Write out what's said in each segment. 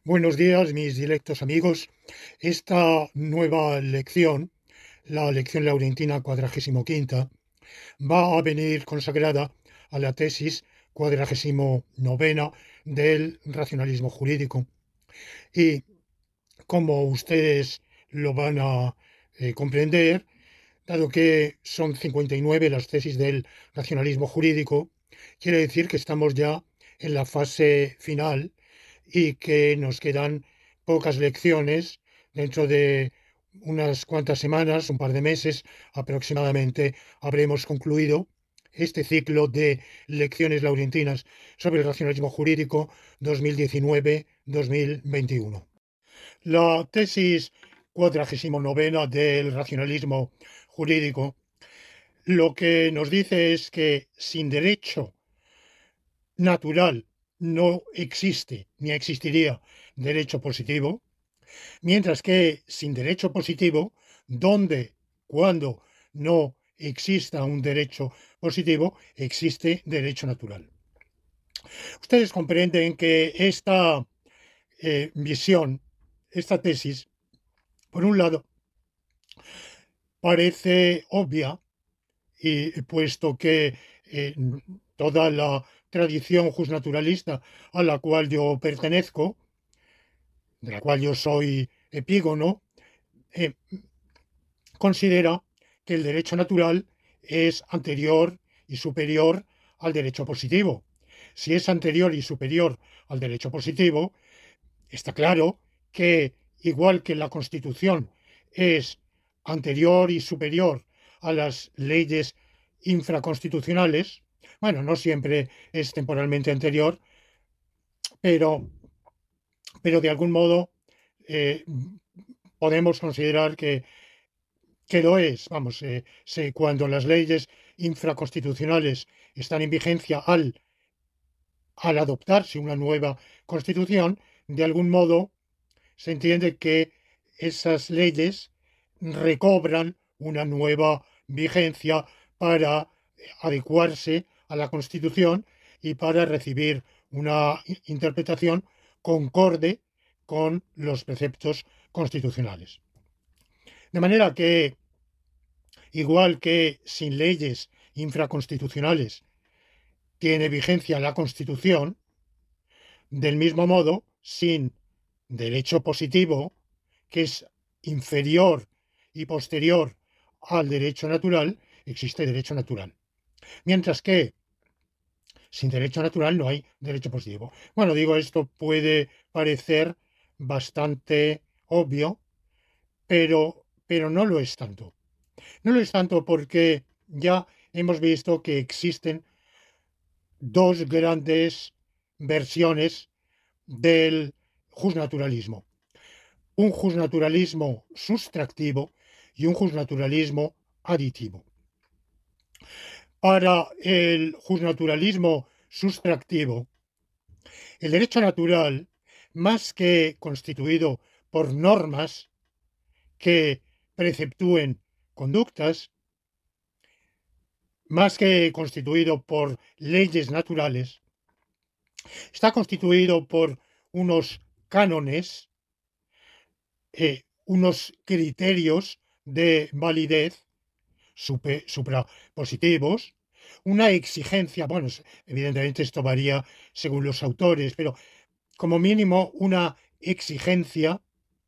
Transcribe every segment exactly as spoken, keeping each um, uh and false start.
Buenos días, mis directos amigos. Esta nueva lección, la lección laurentina cuadragésimo quinta, va a venir consagrada a la tesis cuadragésimo novena del racionalismo jurídico. Y como ustedes lo van a eh, comprender, dado que son cincuenta y nueve las tesis del racionalismo jurídico, quiere decir que estamos ya en la fase final y que nos quedan pocas lecciones. Dentro de unas cuantas semanas, un par de meses aproximadamente, habremos concluido este ciclo de lecciones laurentinas sobre el racionalismo jurídico dos mil diecinueve-dos mil veintiuno. La tesis cuadragésimo novena del racionalismo jurídico lo que nos dice es que sin derecho natural no existe ni existiría derecho positivo, mientras que sin derecho positivo, donde, cuando no exista un derecho positivo, existe derecho natural. Ustedes comprenden que esta eh, visión, esta tesis, por un lado, parece obvia, y puesto que eh, toda la tradición justnaturalista a la cual yo pertenezco, de la cual yo soy epígono, eh, considera que el derecho natural es anterior y superior al derecho positivo. Si es anterior y superior al derecho positivo, está claro que, igual que la Constitución es anterior y superior a las leyes infraconstitucionales, bueno, no siempre es temporalmente anterior, pero, pero de algún modo eh, podemos considerar que, que lo es. Vamos, eh, se- cuando las leyes infraconstitucionales están en vigencia al, al adoptarse una nueva constitución, de algún modo se entiende que esas leyes recobran una nueva vigencia para adecuarse a la Constitución y para recibir una interpretación concorde con los preceptos constitucionales. De manera que, igual que sin leyes infraconstitucionales tiene vigencia la Constitución, del mismo modo, sin derecho positivo, que es inferior y posterior al derecho natural, existe derecho natural. Mientras que sin derecho natural no hay derecho positivo. Bueno, digo, esto puede parecer bastante obvio, pero, pero no lo es tanto. No lo es tanto porque ya hemos visto que existen dos grandes versiones del justnaturalismo. Un justnaturalismo sustractivo y un justnaturalismo aditivo. Para el justnaturalismo sustractivo, el derecho natural, más que constituido por normas que preceptúen conductas, más que constituido por leyes naturales, está constituido por unos cánones, eh, unos criterios de validez super, suprapositivos, una exigencia, bueno, evidentemente esto varía según los autores, pero como mínimo una exigencia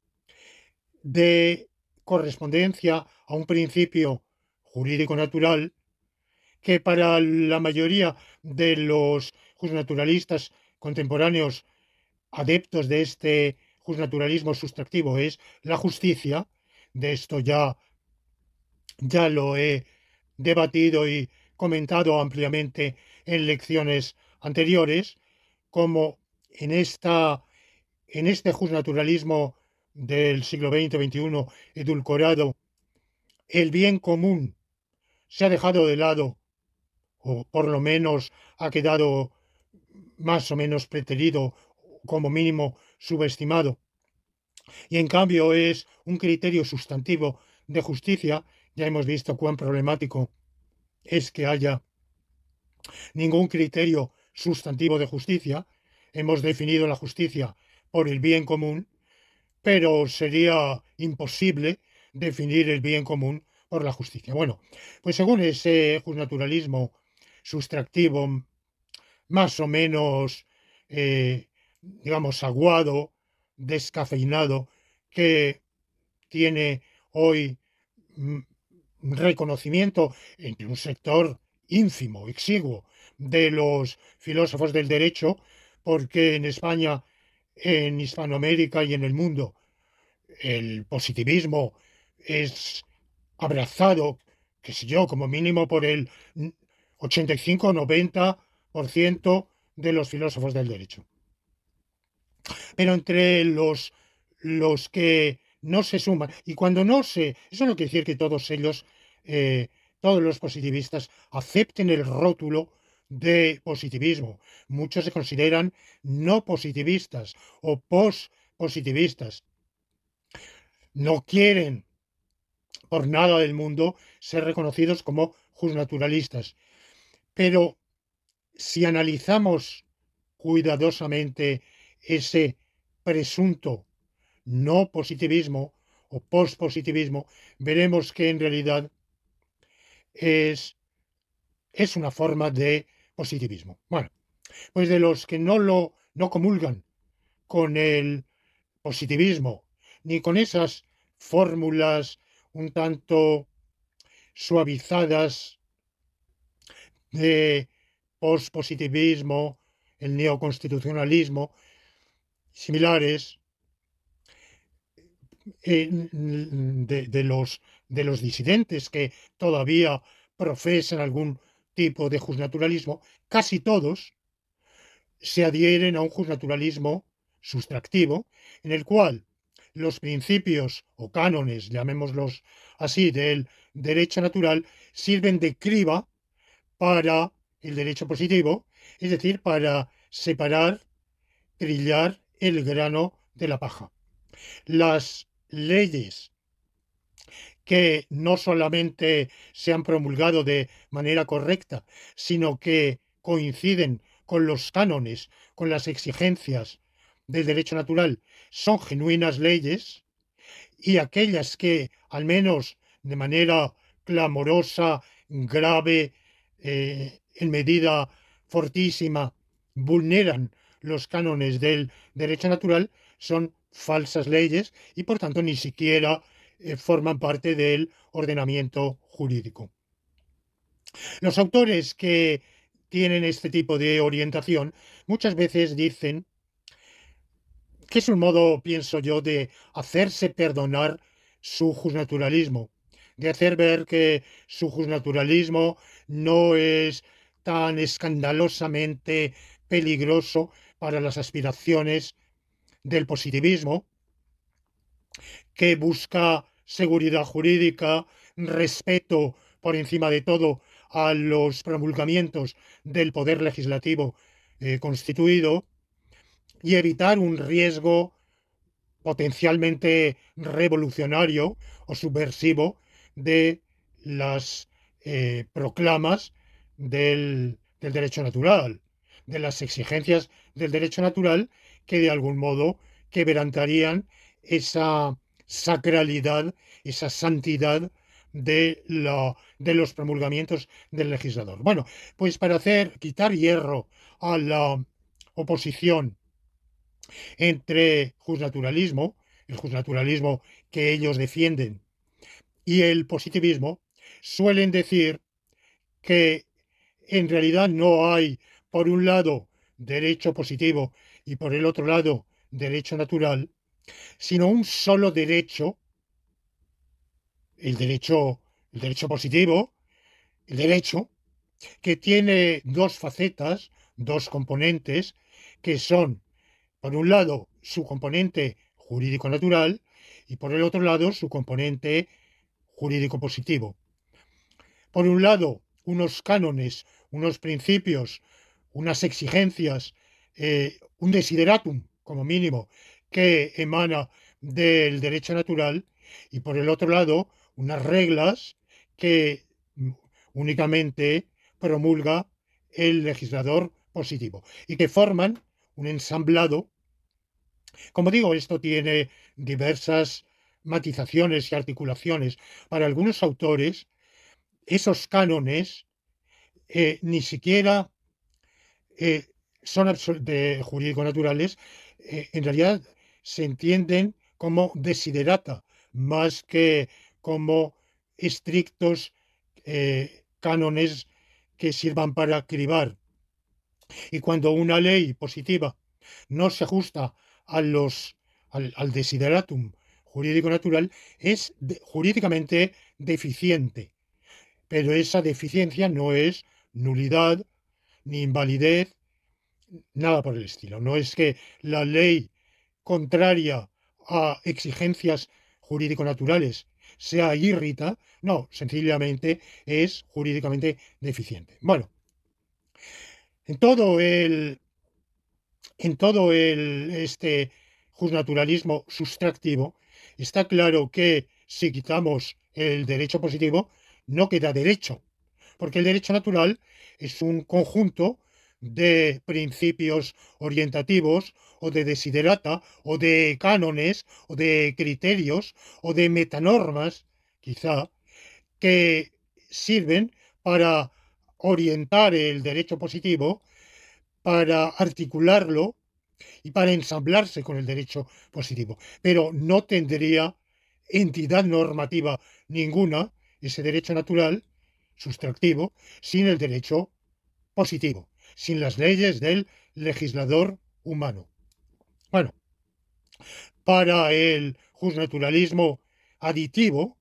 de correspondencia a un principio jurídico natural que para la mayoría de los justnaturalistas contemporáneos adeptos de este justnaturalismo sustractivo es la justicia. De esto ya, ya lo he debatido y comentado ampliamente en lecciones anteriores, como en, esta, en este justnaturalismo del siglo veinte veintiuno edulcorado, el bien común se ha dejado de lado, o por lo menos ha quedado más o menos preterido, como mínimo subestimado, y en cambio es un criterio sustantivo de justicia. Ya hemos visto cuán problemático es que haya ningún criterio sustantivo de justicia. Hemos definido la justicia por el bien común, pero sería imposible definir el bien común por la justicia. Bueno, pues según ese justnaturalismo sustractivo, más o menos, eh, digamos, aguado, descafeinado, que tiene hoy mm, reconocimiento entre un sector ínfimo, exiguo, de los filósofos del derecho, porque en España, en Hispanoamérica y en el mundo, el positivismo es abrazado, qué sé yo, como mínimo por el ochenta y cinco o noventa por ciento de los filósofos del derecho. Pero entre los, los que no se suman, y cuando no se, eso no quiere decir que todos ellos, eh, todos los positivistas, acepten el rótulo de positivismo. Muchos se consideran no positivistas o post-positivistas. No quieren por nada del mundo ser reconocidos como justnaturalistas. Pero si analizamos cuidadosamente ese presunto no positivismo o pospositivismo, veremos que en realidad es, es una forma de positivismo. Bueno, pues de los que no lo no comulgan con el positivismo, ni con esas fórmulas un tanto suavizadas de pospositivismo, el neoconstitucionalismo, similares, eh, de, de, los, de los disidentes que todavía profesan algún tipo de justnaturalismo, casi todos se adhieren a un justnaturalismo sustractivo, en el cual los principios o cánones, llamémoslos así, del derecho natural, sirven de criba para el derecho positivo, es decir, para separar, trillar el grano de la paja. Las leyes que no solamente se han promulgado de manera correcta, sino que coinciden con los cánones, con las exigencias del derecho natural, son genuinas leyes, y aquellas que, al menos de manera clamorosa, grave, eh, en medida fortísima, vulneran los cánones del derecho natural, son falsas leyes y, por tanto, ni siquiera eh, forman parte del ordenamiento jurídico. Los autores que tienen este tipo de orientación muchas veces dicen que es un modo, pienso yo, de hacerse perdonar su justnaturalismo, de hacer ver que su justnaturalismo no es tan escandalosamente peligroso para las aspiraciones del positivismo, que busca seguridad jurídica, respeto por encima de todo a los promulgamientos del poder legislativo eh, constituido, y evitar un riesgo potencialmente revolucionario o subversivo de las eh, proclamas del, del derecho natural, de las exigencias del derecho natural que de algún modo quebrantarían esa sacralidad, esa santidad de, la, de los promulgamientos del legislador. Bueno, pues para hacer quitar hierro a la oposición entre justnaturalismo, el justnaturalismo que ellos defienden, y el positivismo, suelen decir que en realidad no hay, por un lado, derecho positivo y por el otro lado, derecho natural, sino un solo derecho, el derecho, el derecho positivo, el derecho, que tiene dos facetas, dos componentes, que son, por un lado, su componente jurídico natural y por el otro lado, su componente jurídico positivo. Por un lado, unos cánones, unos principios, unas exigencias, eh, un desideratum, como mínimo, que emana del derecho natural, y por el otro lado, unas reglas que únicamente promulga el legislador positivo y que forman un ensamblado Como digo, esto tiene diversas matizaciones y articulaciones. Para algunos autores, esos cánones eh, ni siquiera eh, son absol- de jurídico-naturales, eh, en realidad se entienden como desiderata, más que como estrictos eh, cánones que sirvan para cribar. Y cuando una ley positiva no se ajusta a los, al, al desideratum jurídico natural, es de- jurídicamente deficiente. Pero esa deficiencia no es nulidad ni invalidez, nada por el estilo. No es que la ley contraria a exigencias jurídico-naturales sea irrita, no, sencillamente es jurídicamente deficiente. Bueno, en todo el en todo el, este justnaturalismo sustractivo, está claro que si quitamos el derecho positivo, no queda derecho, porque el derecho natural es un conjunto de principios orientativos o de desiderata o de cánones o de criterios o de metanormas, quizá, que sirven para orientar el derecho positivo, para articularlo y para ensamblarse con el derecho positivo. Pero no tendría entidad normativa ninguna ese derecho natural sustractivo sin el derecho positivo, sin las leyes del legislador humano. Bueno, para el justnaturalismo aditivo,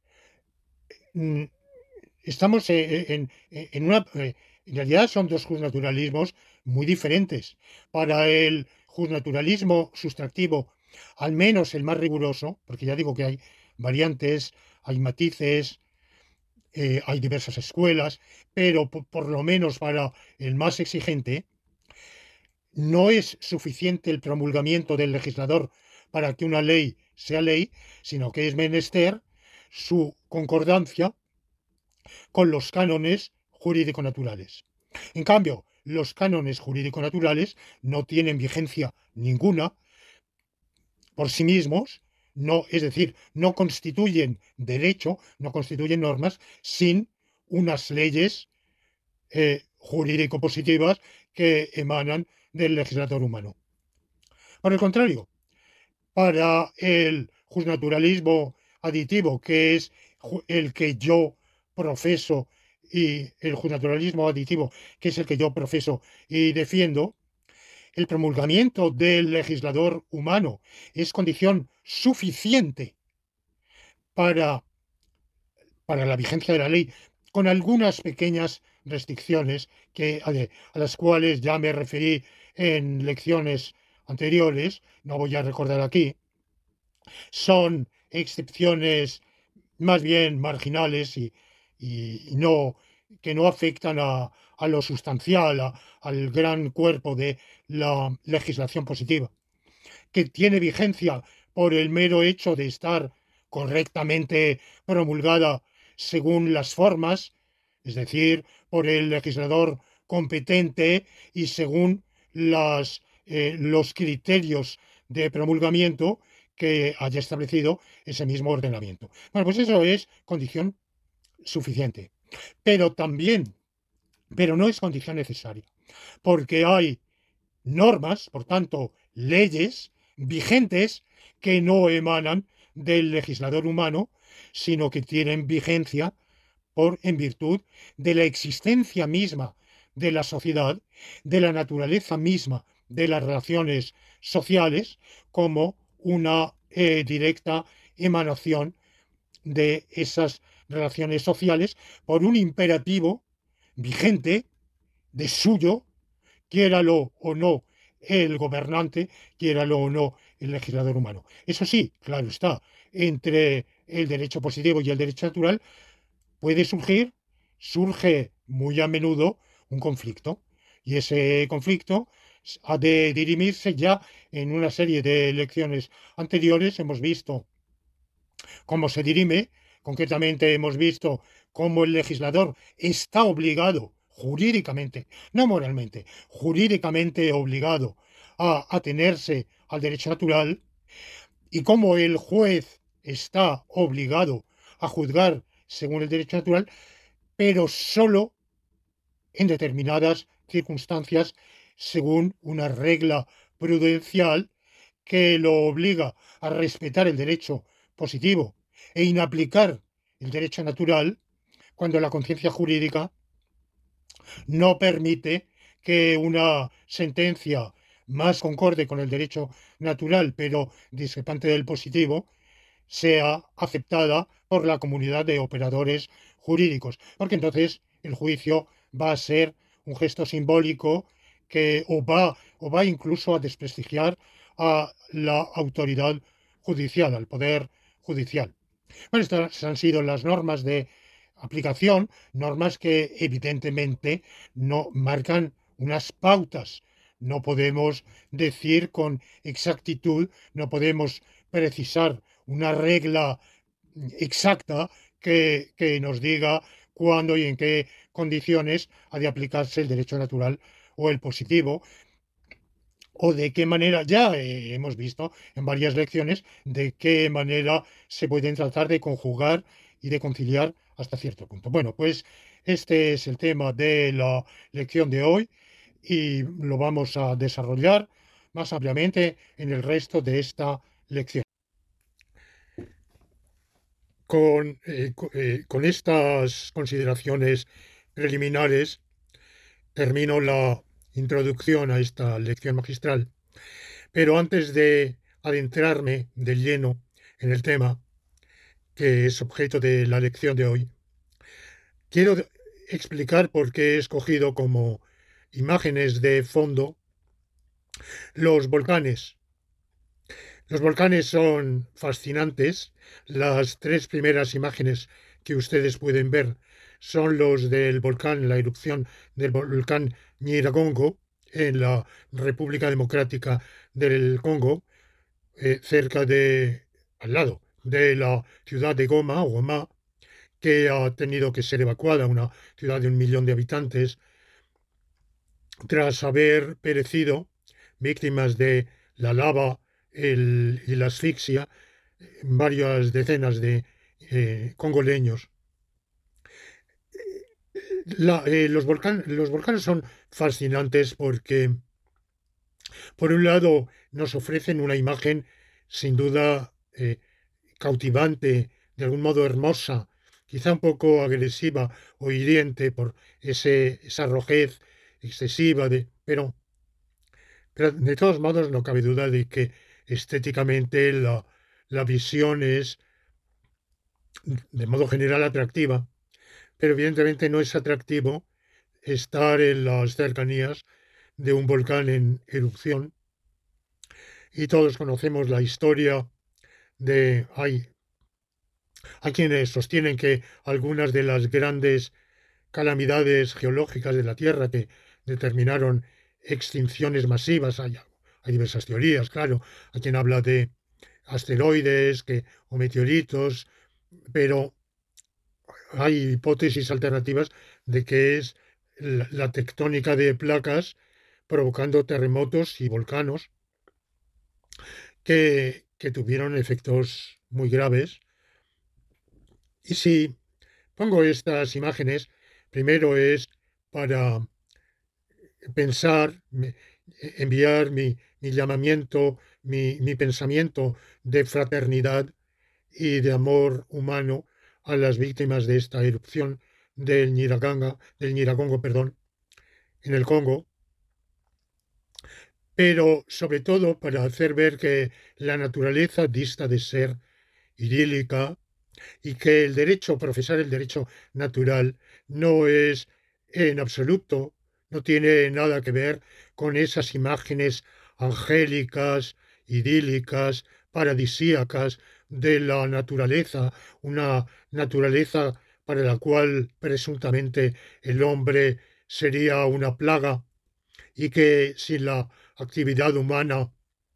mm, estamos en, en, en una... En realidad son dos justnaturalismos muy diferentes. Para el justnaturalismo sustractivo, al menos el más riguroso, porque ya digo que hay variantes, hay matices, eh, hay diversas escuelas, pero por, por lo menos para el más exigente, no es suficiente el promulgamiento del legislador para que una ley sea ley, sino que es menester su concordancia con los cánones jurídico-naturales. En cambio, los cánones jurídico-naturales no tienen vigencia ninguna por sí mismos, no, es decir, no constituyen derecho, no constituyen normas sin unas leyes eh, jurídico-positivas que emanan del legislador humano. Por el contrario, para el justnaturalismo aditivo, que es el que yo profeso, y el justnaturalismo aditivo, que es el que yo profeso y defiendo, el promulgamiento del legislador humano es condición suficiente para, para la vigencia de la ley, con algunas pequeñas restricciones que, a, de, a las cuales ya me referí en lecciones anteriores, no voy a recordar aquí. Son excepciones más bien marginales y, y no, que no afectan a, a lo sustancial, a, al gran cuerpo de la legislación positiva, que tiene vigencia por el mero hecho de estar correctamente promulgada según las formas, es decir, por el legislador competente y según las, eh, los criterios de promulgamiento que haya establecido ese mismo ordenamiento. Bueno, pues eso es condición suficiente. Pero también, pero no es condición necesaria, porque hay normas, por tanto, leyes vigentes que no emanan del legislador humano, sino que tienen vigencia por, en virtud de la existencia misma de la sociedad, de la naturaleza misma de las relaciones sociales, como una eh, directa emanación de esas relaciones sociales por un imperativo vigente de suyo, quiéralo o no el gobernante, quiéralo o no el legislador humano. Eso sí, claro está, entre el derecho positivo y el derecho natural puede surgir, surge muy a menudo un conflicto. Y ese conflicto ha de dirimirse ya en una serie de lecciones anteriores. Hemos visto cómo se dirime, concretamente hemos visto cómo el legislador está obligado jurídicamente, no moralmente, jurídicamente obligado a atenerse al derecho natural y cómo el juez está obligado a juzgar según el derecho natural, pero solo en determinadas circunstancias según una regla prudencial que lo obliga a respetar el derecho positivo e inaplicar el derecho natural cuando la conciencia jurídica no permite que una sentencia más concorde con el derecho natural, pero discrepante del positivo, sea aceptada por la comunidad de operadores jurídicos, porque entonces el juicio va a ser un gesto simbólico que o va, o va incluso a desprestigiar a la autoridad judicial, al poder judicial. Bueno, estas han sido las normas de aplicación, normas que evidentemente no marcan unas pautas. No podemos decir con exactitud, no podemos precisar una regla exacta que, que nos diga cuándo y en qué condiciones ha de aplicarse el derecho natural o el positivo, o de qué manera, ya eh, hemos visto en varias lecciones, de qué manera se pueden tratar de conjugar y de conciliar hasta cierto punto. Bueno, pues este es el tema de la lección de hoy y lo vamos a desarrollar más ampliamente en el resto de esta lección. Con, eh, eh, con estas consideraciones preliminares termino la introducción a esta lección magistral. Pero antes de adentrarme de lleno en el tema, que es objeto de la lección de hoy, quiero explicar por qué he escogido como imágenes de fondo los volcanes. Los volcanes son fascinantes. Las tres primeras imágenes que ustedes pueden ver son los del volcán, la erupción del volcán Nyiragongo en la República Democrática del Congo, eh, cerca de, al lado de la ciudad de Goma, o Goma, que ha tenido que ser evacuada, una ciudad de un millón de habitantes, tras haber perecido víctimas de la lava el, y la asfixia varias decenas de eh, congoleños. La, eh, los, volcan, los volcanes son fascinantes porque, por un lado, nos ofrecen una imagen sin duda eh, cautivante, de algún modo hermosa, quizá un poco agresiva o hiriente por ese, esa rojez excesiva, de, pero, pero de todos modos no cabe duda de que estéticamente la, la visión es de modo general atractiva, pero evidentemente no es atractivo estar en las cercanías de un volcán en erupción. Y todos conocemos la historia de... Hay, hay quienes sostienen que algunas de las grandes calamidades geológicas de la Tierra que determinaron extinciones masivas, hay, hay diversas teorías, claro, hay quien habla de asteroides que, o meteoritos, pero hay hipótesis alternativas de que es la, la tectónica de placas provocando terremotos y volcanos que, que tuvieron efectos muy graves. Y si pongo estas imágenes, primero es para pensar, enviar mi, mi llamamiento, mi, mi pensamiento de fraternidad y de amor humano a las víctimas de esta erupción del Nyiraganga, del Nyiragongo, perdón, en el Congo, pero sobre todo para hacer ver que la naturaleza dista de ser idílica y que el derecho, profesar el derecho natural, no es en absoluto, no tiene nada que ver con esas imágenes angélicas, idílicas, paradisíacas de la naturaleza, una naturaleza para la cual presuntamente el hombre sería una plaga y que sin la actividad humana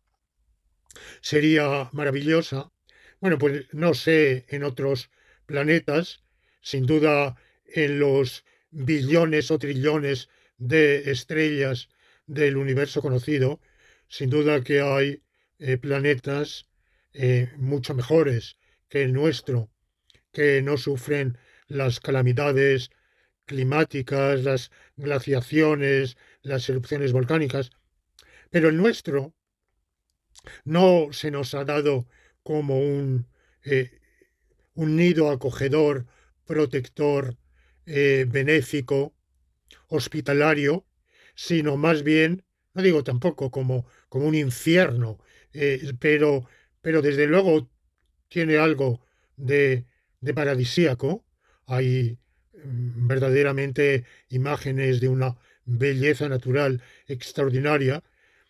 sería maravillosa. Bueno, pues no sé en otros planetas, sin duda en los billones o trillones de estrellas del universo conocido, sin duda que hay eh, planetas eh, mucho mejores que el nuestro, que no sufren las calamidades climáticas, las glaciaciones, las erupciones volcánicas, pero el nuestro no se nos ha dado como un, eh, un nido acogedor, protector, eh, benéfico, hospitalario, sino más bien, no digo tampoco como, como un infierno, eh, pero, pero desde luego tiene algo de, de paradisíaco. Hay mm, verdaderamente imágenes de una belleza natural extraordinaria.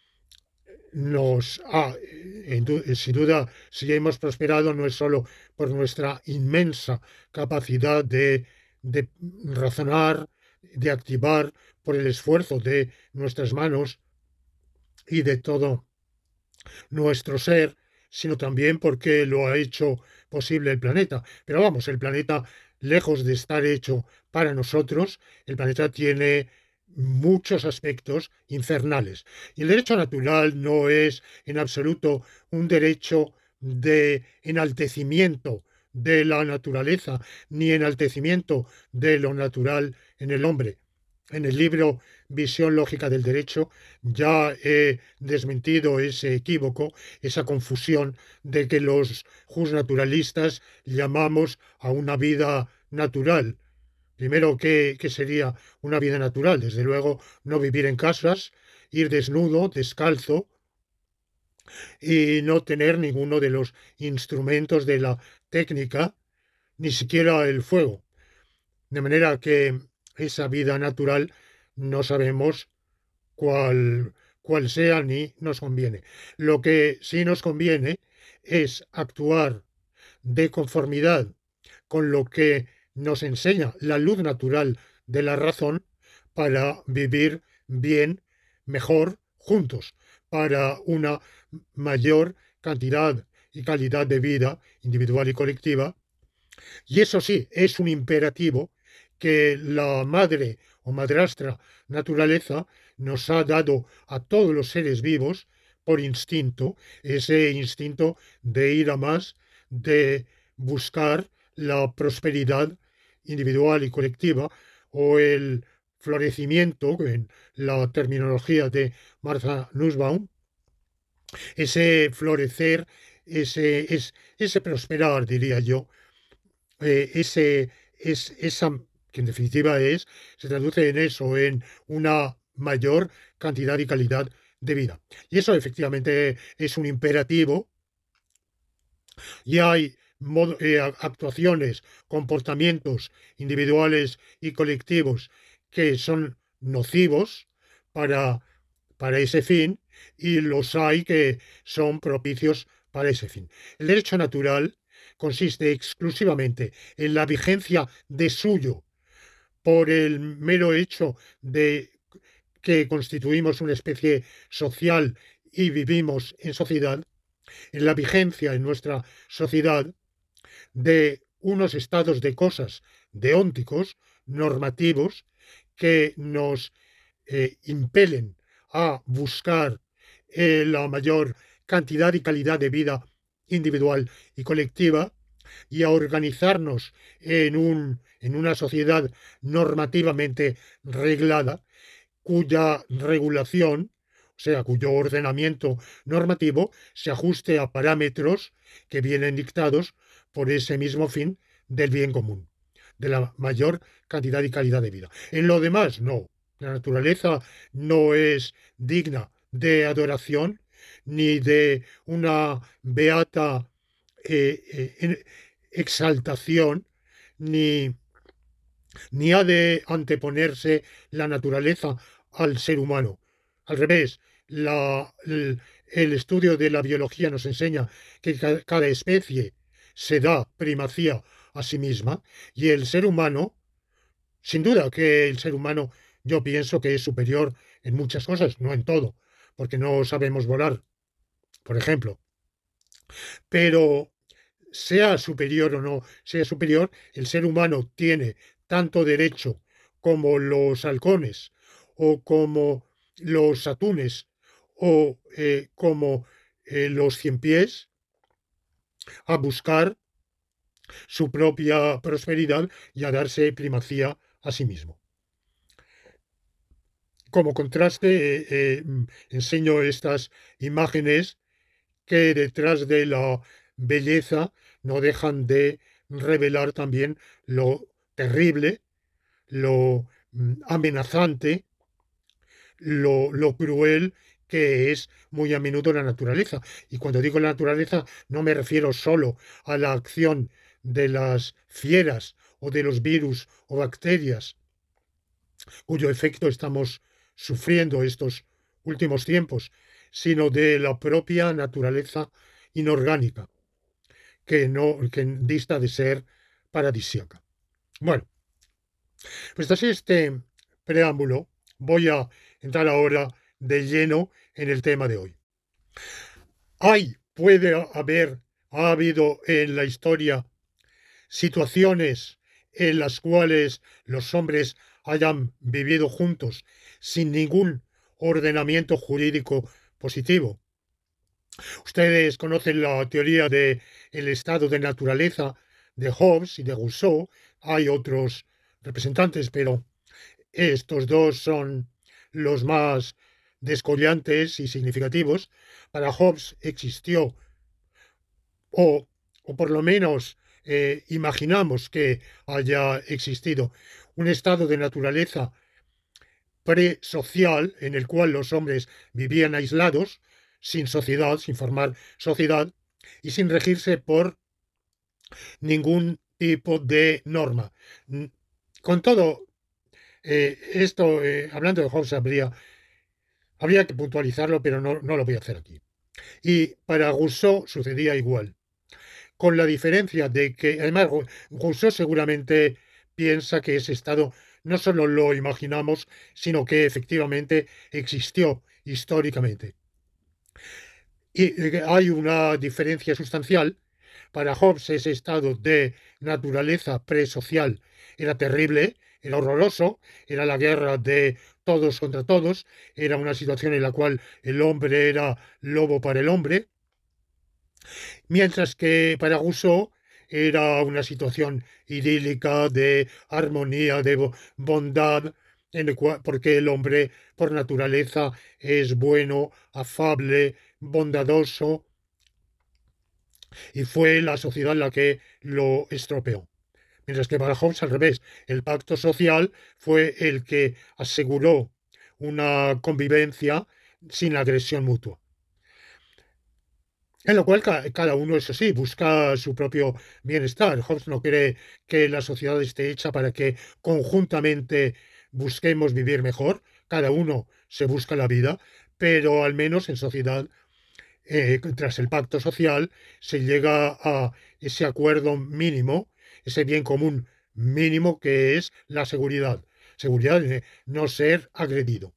Nos ha, en du- sin duda, si hemos prosperado no es solo por nuestra inmensa capacidad de, de razonar, de activar, por el esfuerzo de nuestras manos y de todo nuestro ser, sino también porque lo ha hecho posible el planeta. Pero vamos, el planeta, lejos de estar hecho para nosotros, el planeta tiene muchos aspectos infernales. Y el derecho natural no es en absoluto un derecho de enaltecimiento de la naturaleza, ni enaltecimiento de lo natural en el hombre. En el libro Visión lógica del derecho ya he desmentido ese equívoco, esa confusión de que los justnaturalistas llamamos a una vida natural. Primero, ¿qué, qué sería una vida natural? Desde luego, no vivir en casas, ir desnudo, descalzo y no tener ninguno de los instrumentos de la técnica, ni siquiera el fuego. De manera que esa vida natural no sabemos cuál, cuál sea ni nos conviene. Lo que sí nos conviene es actuar de conformidad con lo que nos enseña la luz natural de la razón para vivir bien, mejor, juntos, para una mayor cantidad y calidad de vida individual y colectiva. Y eso sí, es un imperativo que la madre o madrastra naturaleza nos ha dado a todos los seres vivos por instinto, ese instinto de ir a más, de buscar la prosperidad individual y colectiva o el florecimiento, en la terminología de Martha Nussbaum, ese florecer, ese, es, ese prosperar, diría yo, eh, ese, es, esa, que en definitiva es, se traduce en eso, en una mayor cantidad y calidad de vida. Y eso efectivamente es un imperativo y hay modo- eh, actuaciones, comportamientos individuales y colectivos que son nocivos para, para ese fin y los hay que son propicios para ese fin. El derecho natural consiste exclusivamente en la vigencia de suyo por el mero hecho de que constituimos una especie social y vivimos en sociedad, en la vigencia en nuestra sociedad de unos estados de cosas deónticos, normativos, que nos eh, impelen a buscar eh, la mayor cantidad y calidad de vida individual y colectiva y a organizarnos en, un, en una sociedad normativamente reglada, cuya regulación, o sea, cuyo ordenamiento normativo se ajuste a parámetros que vienen dictados por ese mismo fin del bien común, de la mayor cantidad y calidad de vida. En lo demás, no. La naturaleza no es digna de adoración ni de una beata eh, eh, exaltación, ni, ni ha de anteponerse la naturaleza al ser humano. Al revés, la, el, el estudio de la biología nos enseña que ca- cada especie se da primacía a sí misma y el ser humano, sin duda que el ser humano yo pienso que es superior en muchas cosas, no en todo, porque no sabemos volar, por ejemplo, pero sea superior o no sea superior, el ser humano tiene tanto derecho como los halcones o como los atunes o eh, como eh, los cien pies a buscar su propia prosperidad y a darse primacía a sí mismo. Como contraste, eh, eh, enseño estas imágenes que detrás de la belleza no dejan de revelar también lo terrible, lo mm, amenazante, lo, lo cruel que es muy a menudo la naturaleza. Y cuando digo la naturaleza no me refiero solo a la acción de las fieras o de los virus o bacterias cuyo efecto estamos sufriendo estos últimos tiempos, sino de la propia naturaleza inorgánica, que no que dista de ser paradisíaca. Bueno, pues tras este preámbulo, voy a entrar ahora de lleno en el tema de hoy. Hay, puede haber, ha habido en la historia situaciones en las cuales los hombres hayan vivido juntos sin ningún ordenamiento jurídico positivo. Ustedes conocen la teoría del estado de naturaleza de Hobbes y de Rousseau. Hay otros representantes, pero estos dos son los más descollantes y significativos. Para Hobbes existió, o, o por lo menos eh, imaginamos que haya existido, un estado de naturaleza presocial en el cual los hombres vivían aislados, sin sociedad, sin formar sociedad y sin regirse por ningún tipo de norma. Con todo, eh, esto, eh, hablando de Hobbes, habría, habría que puntualizarlo, pero no, no lo voy a hacer aquí. Y para Rousseau sucedía igual, con la diferencia de que, además, Rousseau seguramente piensa que ese estado no solo lo imaginamos, sino que efectivamente existió históricamente. Y hay una diferencia sustancial. Para Hobbes ese estado de naturaleza presocial era terrible, era horroroso, era la guerra de todos contra todos, era una situación en la cual el hombre era lobo para el hombre, mientras que para Rousseau era una situación idílica de armonía, de bondad, en el cual, porque el hombre por naturaleza es bueno, afable, bondadoso, y fue la sociedad la que lo estropeó. Mientras que para Hobbes, al revés, el pacto social fue el que aseguró una convivencia sin agresión mutua. En lo cual cada uno, eso sí, busca su propio bienestar. Hobbes no cree que la sociedad esté hecha para que conjuntamente busquemos vivir mejor. Cada uno se busca la vida, pero al menos en sociedad, eh, tras el pacto social, se llega a ese acuerdo mínimo, ese bien común mínimo que es la seguridad. Seguridad de no ser agredido.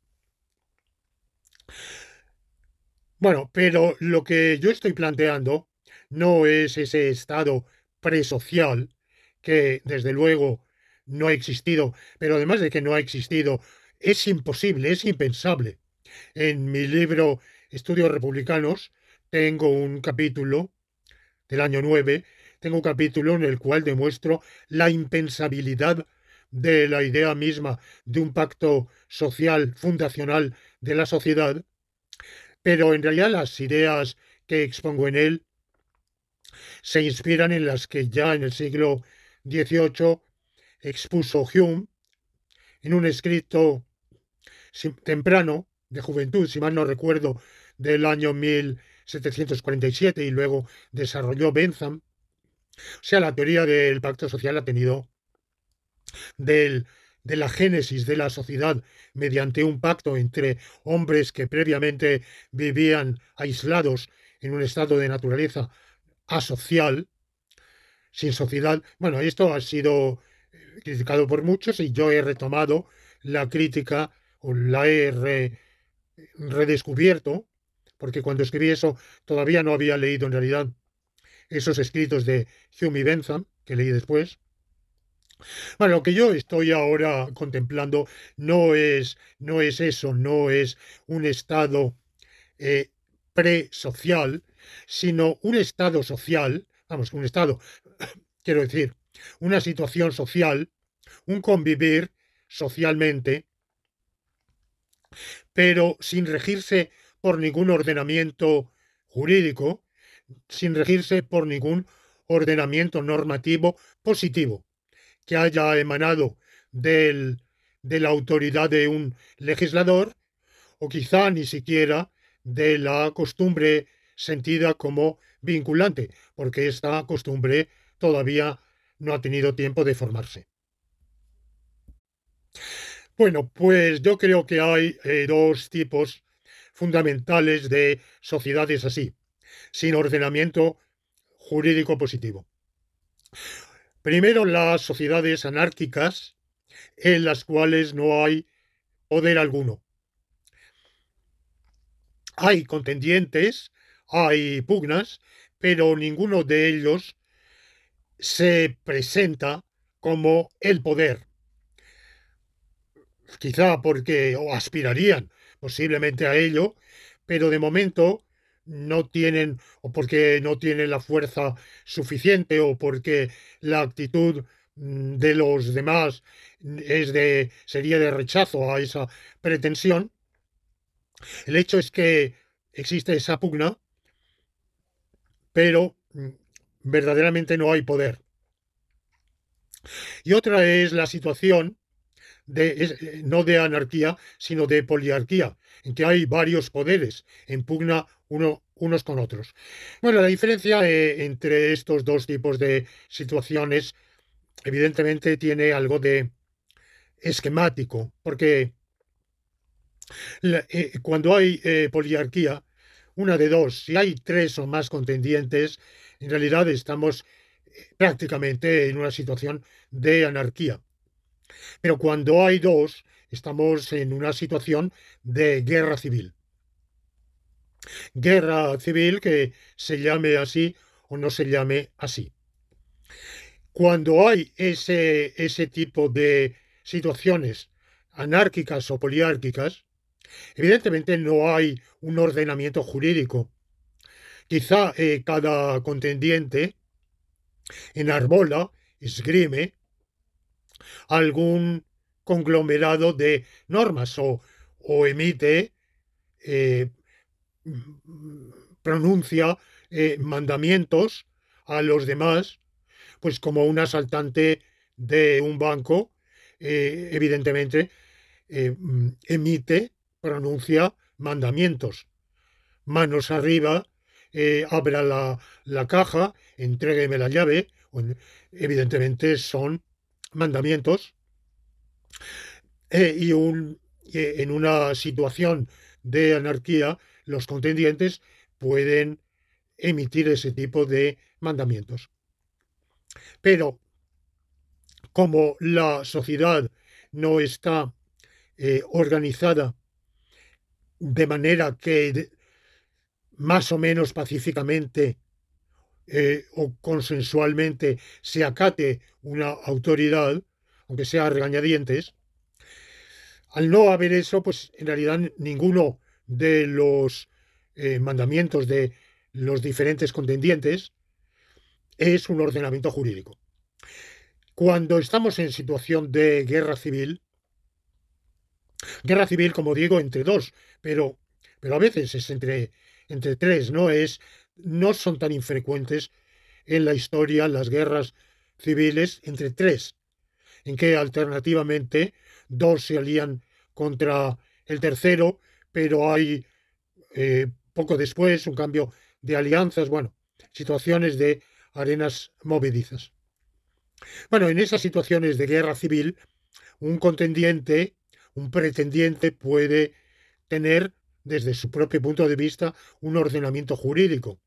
Bueno, pero lo que yo estoy planteando no es ese estado presocial que desde luego no ha existido, pero además de que no ha existido, es imposible, es impensable. En mi libro Estudios Republicanos tengo un capítulo del año nueve, tengo un capítulo en el cual demuestro la impensabilidad de la idea misma de un pacto social fundacional de la sociedad, pero en realidad las ideas que expongo en él se inspiran en las que ya en el siglo dieciocho expuso Hume en un escrito temprano de juventud, si mal no recuerdo, del año mil setecientos cuarenta y siete, y luego desarrolló Bentham. O sea, la teoría del pacto social ha tenido del, de la génesis de la sociedad mediante un pacto entre hombres que previamente vivían aislados en un estado de naturaleza asocial, sin sociedad. Bueno, esto ha sido criticado por muchos y yo he retomado la crítica o la he re, redescubierto, porque cuando escribí eso todavía no había leído en realidad esos escritos de Hume y Bentham, que leí después. Bueno, lo que yo estoy ahora contemplando no es, no es eso, no es un estado eh, presocial, sino un estado social, vamos, un estado, quiero decir, una situación social, un convivir socialmente, pero sin regirse por ningún ordenamiento jurídico, sin regirse por ningún ordenamiento normativo positivo que haya emanado del, de la autoridad de un legislador o quizá ni siquiera de la costumbre sentida como vinculante, porque esta costumbre todavía no ha tenido tiempo de formarse. Bueno, pues yo creo que hay eh, dos tipos fundamentales de sociedades así, sin ordenamiento jurídico positivo. Primero, las sociedades anárquicas, en las cuales no hay poder alguno. Hay contendientes, hay pugnas, pero ninguno de ellos se presenta como el poder. Quizá porque o aspirarían posiblemente a ello, pero de momento no tienen, o porque no tienen la fuerza suficiente, o porque la actitud mm, de los demás es de, sería de rechazo a esa pretensión. El hecho es que existe esa pugna, pero mm, verdaderamente no hay poder. Y otra es la situación de, es, eh, no de anarquía, sino de poliarquía, en que hay varios poderes en pugna uno, unos con otros. Bueno, la diferencia eh, entre estos dos tipos de situaciones evidentemente tiene algo de esquemático, porque la, eh, cuando hay eh, poliarquía, una de dos, si hay tres o más contendientes, en realidad estamos eh, prácticamente en una situación de anarquía. Pero cuando hay dos, estamos en una situación de guerra civil. Guerra civil que se llame así o no se llame así. Cuando hay ese, ese tipo de situaciones anárquicas o poliárquicas, evidentemente no hay un ordenamiento jurídico. Quizá eh, cada contendiente enarbola, esgrime, algún conglomerado de normas o, o emite, eh, pronuncia eh, mandamientos a los demás, pues como un asaltante de un banco, eh, evidentemente eh, emite, pronuncia mandamientos. Manos arriba, eh, abra la, la, caja, entrégueme la llave. Evidentemente son mandamientos. Eh, y un, eh, en una situación de anarquía, los contendientes pueden emitir ese tipo de mandamientos. Pero como la sociedad no está eh, organizada de manera que de, más o menos pacíficamente eh, o consensualmente se acate una autoridad, aunque sea a regañadientes, al no haber eso, pues en realidad ninguno de los eh, mandamientos de los diferentes contendientes es un ordenamiento jurídico. Cuando estamos en situación de guerra civil, guerra civil, como digo, entre dos, pero, pero a veces es entre, entre tres, ¿no? Es, no son tan infrecuentes en la historia las guerras civiles entre tres, en que alternativamente dos se alían contra el tercero, pero hay eh, poco después un cambio de alianzas, bueno, situaciones de arenas movedizas. Bueno, en esas situaciones de guerra civil, un contendiente, un pretendiente puede tener desde su propio punto de vista un ordenamiento jurídico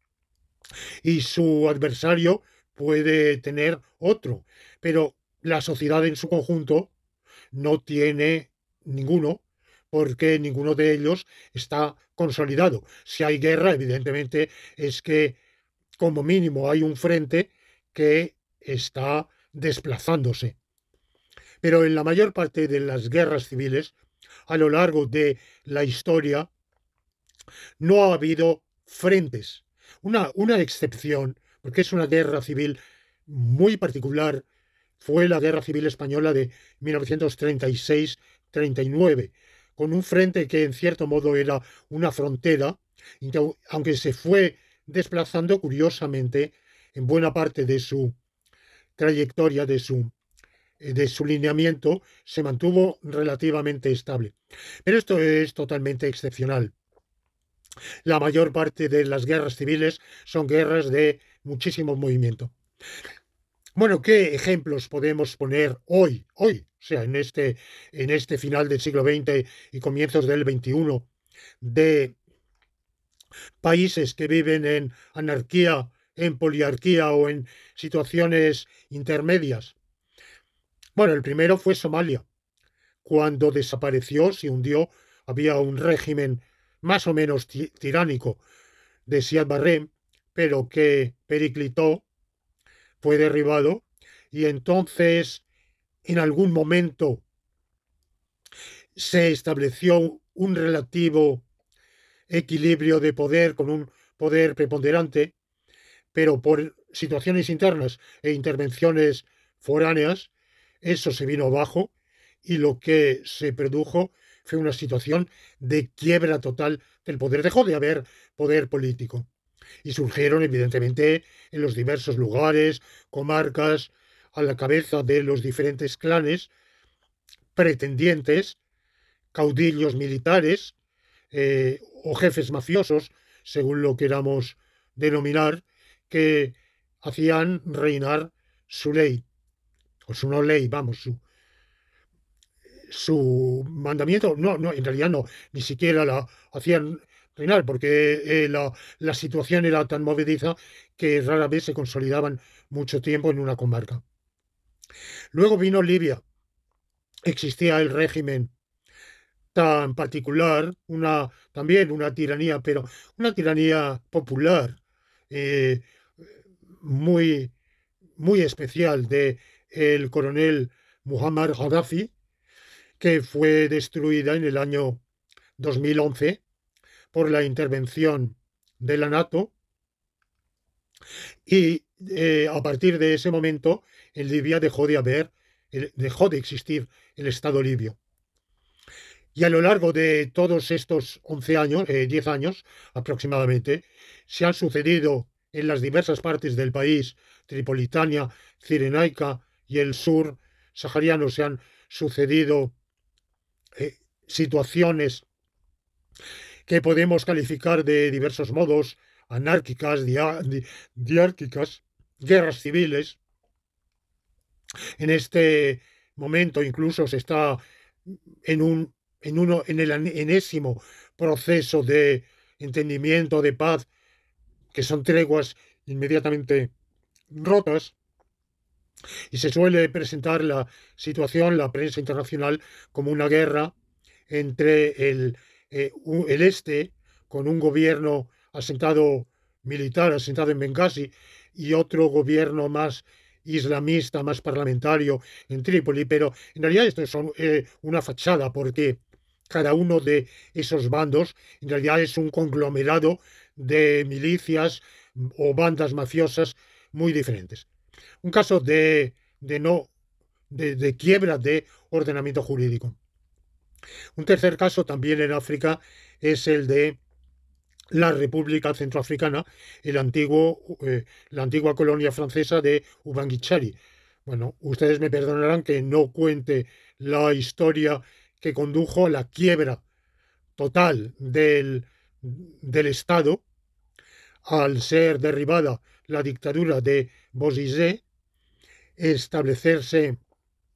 y su adversario puede tener otro, pero la sociedad en su conjunto no tiene ninguno porque ninguno de ellos está consolidado. Si hay guerra, evidentemente es que como mínimo hay un frente que está desplazándose. Pero en la mayor parte de las guerras civiles, a lo largo de la historia, no ha habido frentes. Una, una excepción, porque es una guerra civil muy particular, fue la Guerra Civil Española de mil novecientos treinta y seis treinta y nueve, con un frente que en cierto modo era una frontera, aunque se fue desplazando curiosamente en buena parte de su trayectoria, de su, de su lineamiento, se mantuvo relativamente estable. Pero esto es totalmente excepcional. La mayor parte de las guerras civiles son guerras de muchísimo movimiento. Bueno, ¿qué ejemplos podemos poner hoy, hoy, o sea, en este, en este final del siglo veinte y comienzos del veintiuno, de países que viven en anarquía, en poliarquía o en situaciones intermedias? Bueno, el primero fue Somalia. Cuando desapareció, se hundió, había un régimen más o menos tiránico de Siad Barre, pero que periclitó, fue derribado, y entonces en algún momento se estableció un relativo equilibrio de poder con un poder preponderante, pero por situaciones internas e intervenciones foráneas, eso se vino abajo y lo que se produjo fue una situación de quiebra total del poder. Dejó de haber poder político y surgieron evidentemente en los diversos lugares, comarcas, a la cabeza de los diferentes clanes pretendientes, caudillos militares eh, o jefes mafiosos, según lo queramos denominar, que hacían reinar su ley, o su no ley, vamos, su, su mandamiento, no, no, en realidad no, ni siquiera la hacían reinar, porque eh, la, la situación era tan movediza que rara vez se consolidaban mucho tiempo en una comarca. Luego vino Libia. Existía el régimen tan particular, una, también una tiranía, pero una tiranía popular, eh, muy, muy especial de el coronel Muammar Gaddafi, que fue destruida en el año dos mil once por la intervención de la NATO y eh, a partir de ese momento en Libia dejó de haber, dejó de existir el Estado libio. Y a lo largo de todos estos once años, eh, diez años aproximadamente, se han sucedido en las diversas partes del país, Tripolitania, Cirenaica y el sur sahariano, se han sucedido eh, situaciones que podemos calificar de diversos modos, anárquicas, dia, di, diárquicas, guerras civiles. En este momento incluso se está en un en uno en el enésimo proceso de entendimiento, de paz, que son treguas inmediatamente rotas, y se suele presentar la situación, la prensa internacional, como una guerra entre el, eh, el este, con un gobierno asentado militar, asentado en Benghazi, y otro gobierno más islamista, más parlamentario en Trípoli, pero en realidad esto es eh, una fachada, porque cada uno de esos bandos en realidad es un conglomerado de milicias o bandas mafiosas muy diferentes. Un caso de, de no de, de quiebra de ordenamiento jurídico. Un tercer caso también en África es el de la República Centroafricana, el antiguo, eh, la antigua colonia francesa de Ubangichari. Bueno, ustedes me perdonarán que no cuente la historia que condujo a la quiebra total del, del Estado al ser derribada la dictadura de Bozizé, establecerse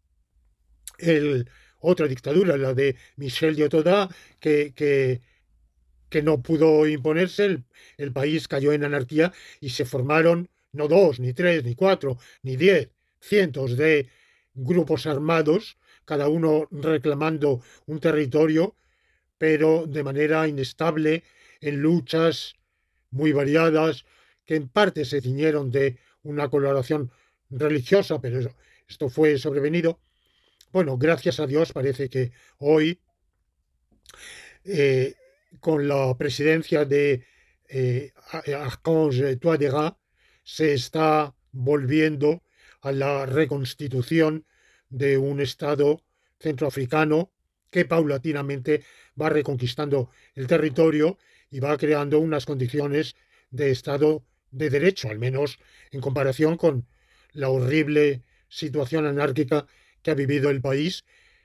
el, otra dictadura, la de Michel Diotoda, que, que, que no pudo imponerse, el, el país cayó en anarquía y se formaron no dos, ni tres, ni cuatro, ni diez, cientos de grupos armados, cada uno reclamando un territorio, pero de manera inestable, en luchas muy variadas, que en parte se ciñeron de una coloración religiosa, pero eso, esto fue sobrevenido. Bueno, gracias a Dios parece que hoy eh, con la presidencia de eh, Archange Touadéra, se está volviendo a la reconstitución de un Estado centroafricano que paulatinamente va reconquistando el territorio y va creando unas condiciones de Estado de Derecho, al menos en comparación con la horrible situación anárquica que ha vivido el país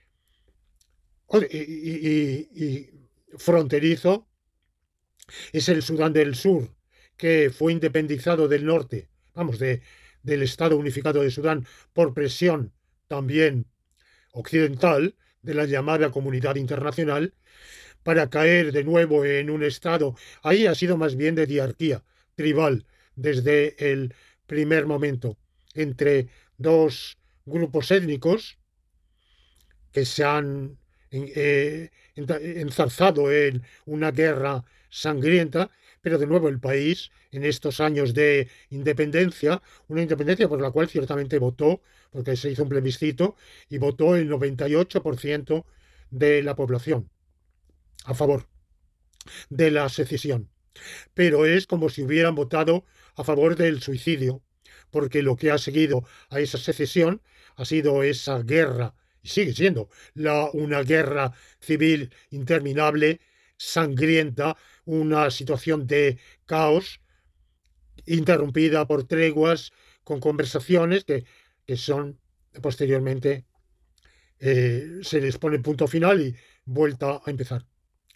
y, y, y fronterizo es el Sudán del Sur, que fue independizado del norte, vamos, de, del Estado unificado de Sudán por presión también occidental de la llamada comunidad internacional, para caer de nuevo en un estado. Ahí ha sido más bien de diarquía tribal desde el primer momento, entre dos grupos étnicos que se han eh, enzarzado en una guerra sangrienta, pero de nuevo el país, en estos años de independencia, una independencia por la cual ciertamente votó, porque se hizo un plebiscito, y votó el noventa y ocho por ciento de la población a favor de la secesión. Pero es como si hubieran votado a favor del suicidio, porque lo que ha seguido a esa secesión ha sido esa guerra, y sigue siendo la, una guerra civil interminable, sangrienta, una situación de caos, interrumpida por treguas con conversaciones que, que son posteriormente, eh, se les pone punto final y vuelta a empezar.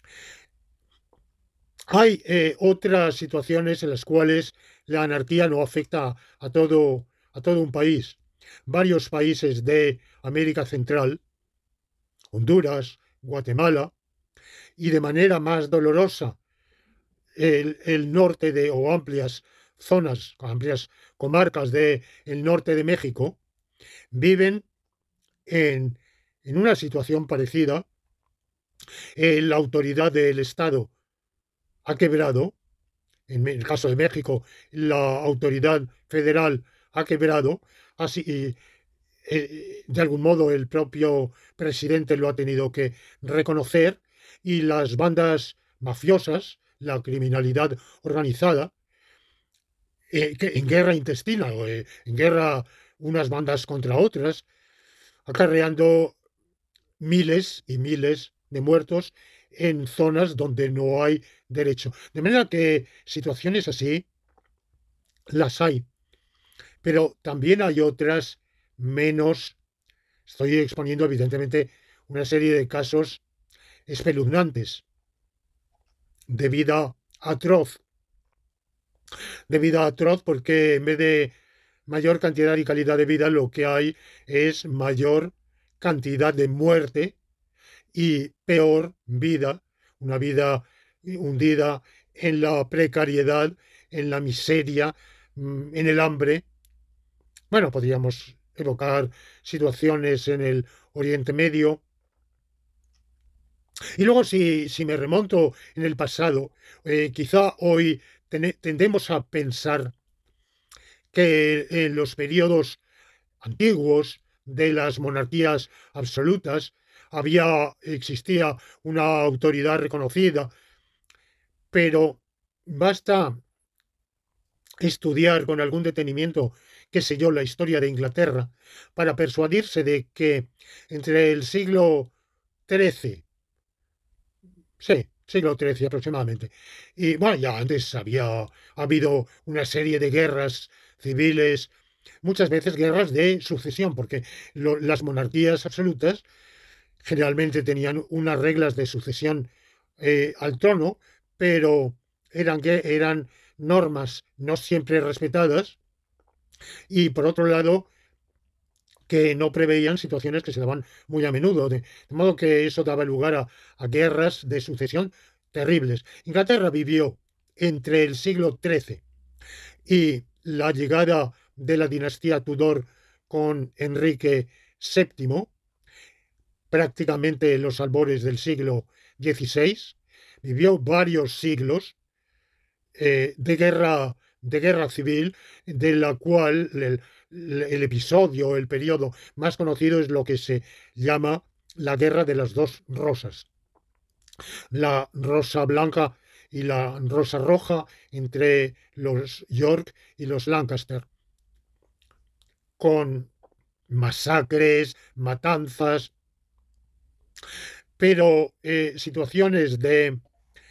Hay eh, otras situaciones en las cuales la anarquía no afecta a todo, a todo un país. Varios países de América Central, Honduras, Guatemala, y de manera más dolorosa el, el norte de, o amplias zonas, amplias comarcas del norte de México, viven en, en una situación parecida. Eh, la autoridad del Estado ha quebrado. En el caso de México, la autoridad federal ha quebrado, así, y, eh, de algún modo el propio presidente lo ha tenido que reconocer, y las bandas mafiosas, la criminalidad organizada, eh, que en guerra intestina, o eh, en guerra unas bandas contra otras, acarreando miles y miles de muertos en zonas donde no hay derecho. De manera que situaciones así las hay, pero también hay otras menos. Estoy exponiendo evidentemente una serie de casos espeluznantes de vida atroz, de vida atroz porque en vez de mayor cantidad y calidad de vida lo que hay es mayor cantidad de muerte y peor vida, una vida hundida en la precariedad, en la miseria, en el hambre. Bueno, podríamos evocar situaciones en el Oriente Medio. Y luego, si, si me remonto en el pasado, eh, quizá hoy ten, tendemos a pensar que en los periodos antiguos de las monarquías absolutas había, existía una autoridad reconocida, pero basta estudiar con algún detenimiento, qué sé yo, la historia de Inglaterra, para persuadirse de que entre el siglo trece, sí, siglo trece aproximadamente, y bueno, ya antes había habido una serie de guerras civiles, muchas veces guerras de sucesión, porque lo, las monarquías absolutas generalmente tenían unas reglas de sucesión eh, al trono, pero eran, eran normas no siempre respetadas, y por otro lado que no preveían situaciones que se daban muy a menudo, de, de modo que eso daba lugar a, a guerras de sucesión terribles. Inglaterra vivió entre el siglo trece y la llegada de la dinastía Tudor con Enrique séptimo, prácticamente en los albores del siglo dieciséis, vivió varios siglos eh, de guerra de guerra civil, de la cual el, el episodio, el periodo más conocido es lo que se llama la Guerra de las Dos Rosas. la Rosa Blanca y la Rosa Roja entre los York y los Lancaster, con masacres, matanzas, pero eh, situaciones de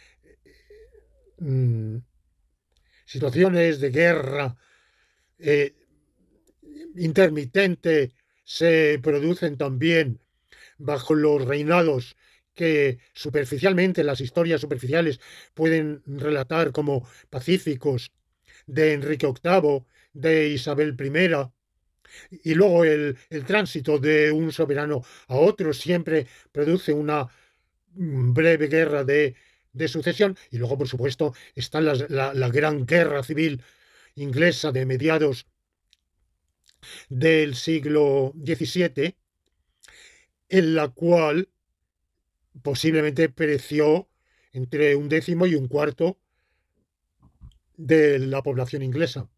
mm, situaciones de guerra eh, intermitente se producen también bajo los reinados que superficialmente, las historias superficiales pueden relatar como pacíficos, de Enrique octavo, de Isabel primera, y luego el, el tránsito de un soberano a otro siempre produce una breve guerra de, de sucesión, y luego, por supuesto, está la, la, la gran guerra civil inglesa de mediados del siglo diecisiete, en la cual posiblemente pereció entre un décimo y un cuarto de la población inglesa.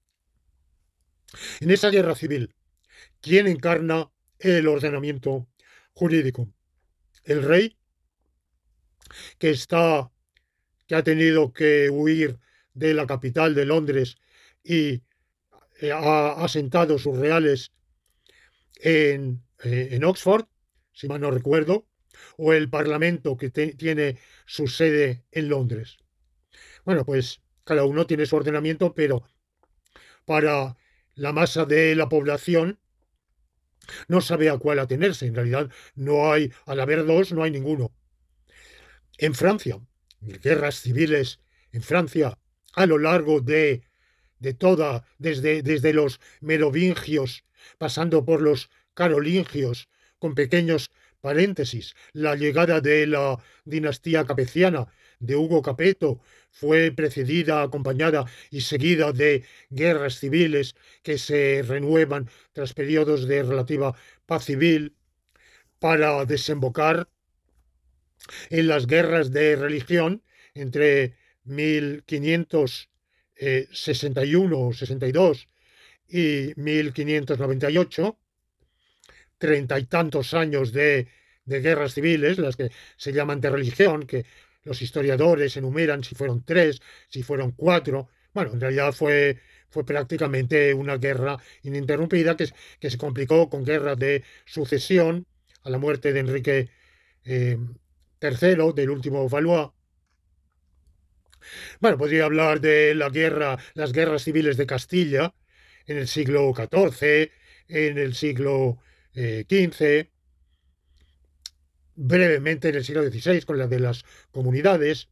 En esa guerra civil, ¿quién encarna el ordenamiento jurídico? El rey, que está, que ha tenido que huir de la capital de Londres y ha asentado sus reales en, eh, en Oxford, si mal no recuerdo, o el Parlamento, que te, tiene su sede en Londres. Bueno, pues cada uno tiene su ordenamiento, pero para la masa de la población no sabe a cuál atenerse. En realidad no hay, al haber dos, no hay ninguno. En Francia, guerras civiles en Francia a lo largo de, de toda, desde, desde los merovingios, pasando por los carolingios, con pequeños paréntesis, la llegada de la dinastía capeciana de Hugo Capeto fue precedida, acompañada y seguida de guerras civiles que se renuevan tras periodos de relativa paz civil para desembocar en las guerras de religión entre mil quinientos sesenta y uno o sesenta y dos y mil quinientos noventa y ocho, treinta y tantos años de, de guerras civiles, las que se llaman de religión, que los historiadores enumeran si fueron tres, si fueron cuatro. Bueno, en realidad fue, fue prácticamente una guerra ininterrumpida que, que se complicó con guerras de sucesión a la muerte de Enrique eh, tercero, del último Valois. Bueno, podría hablar de la guerra, las guerras civiles de Castilla en el siglo catorce, en el siglo eh, quince, brevemente en el siglo dieciséis con la de las comunidades.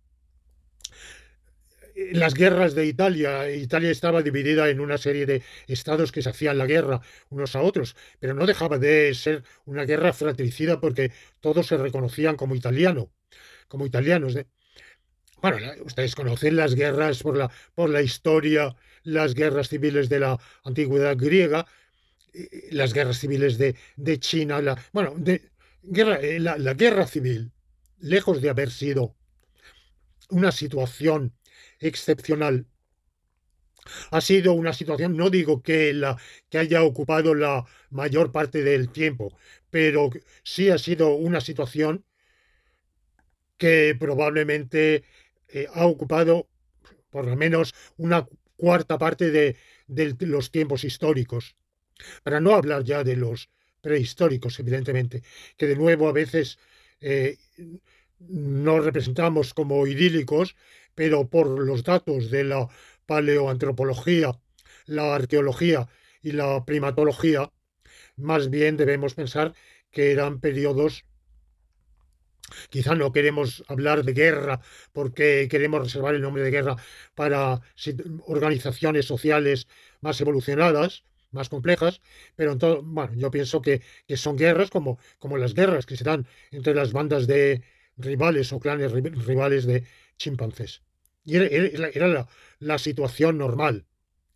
Las guerras de Italia, Italia estaba dividida en una serie de estados que se hacían la guerra unos a otros, pero no dejaba de ser una guerra fratricida porque todos se reconocían como italiano, como italianos. ¿eh? Bueno, ustedes conocen las guerras por la, por la historia, las guerras civiles de la antigüedad griega, las guerras civiles de, de China, la, bueno, de, guerra, la, la guerra civil, lejos de haber sido una situación excepcional, ha sido una situación, no digo que, la, que haya ocupado la mayor parte del tiempo, pero sí ha sido una situación que probablemente eh, ha ocupado por lo menos una cuarta parte de, de los tiempos históricos. Para no hablar ya de los prehistóricos, evidentemente, que de nuevo a veces eh, nos representamos como idílicos, pero por los datos de la paleoantropología, la arqueología y la primatología, más bien debemos pensar que eran periodos. Quizá no queremos hablar de guerra porque queremos reservar el nombre de guerra para organizaciones sociales más evolucionadas, más complejas, pero en todo, bueno, yo pienso que, que son guerras como, como las guerras que se dan entre las bandas de rivales o clanes rivales de chimpancés. Y era, era, era la, la situación normal.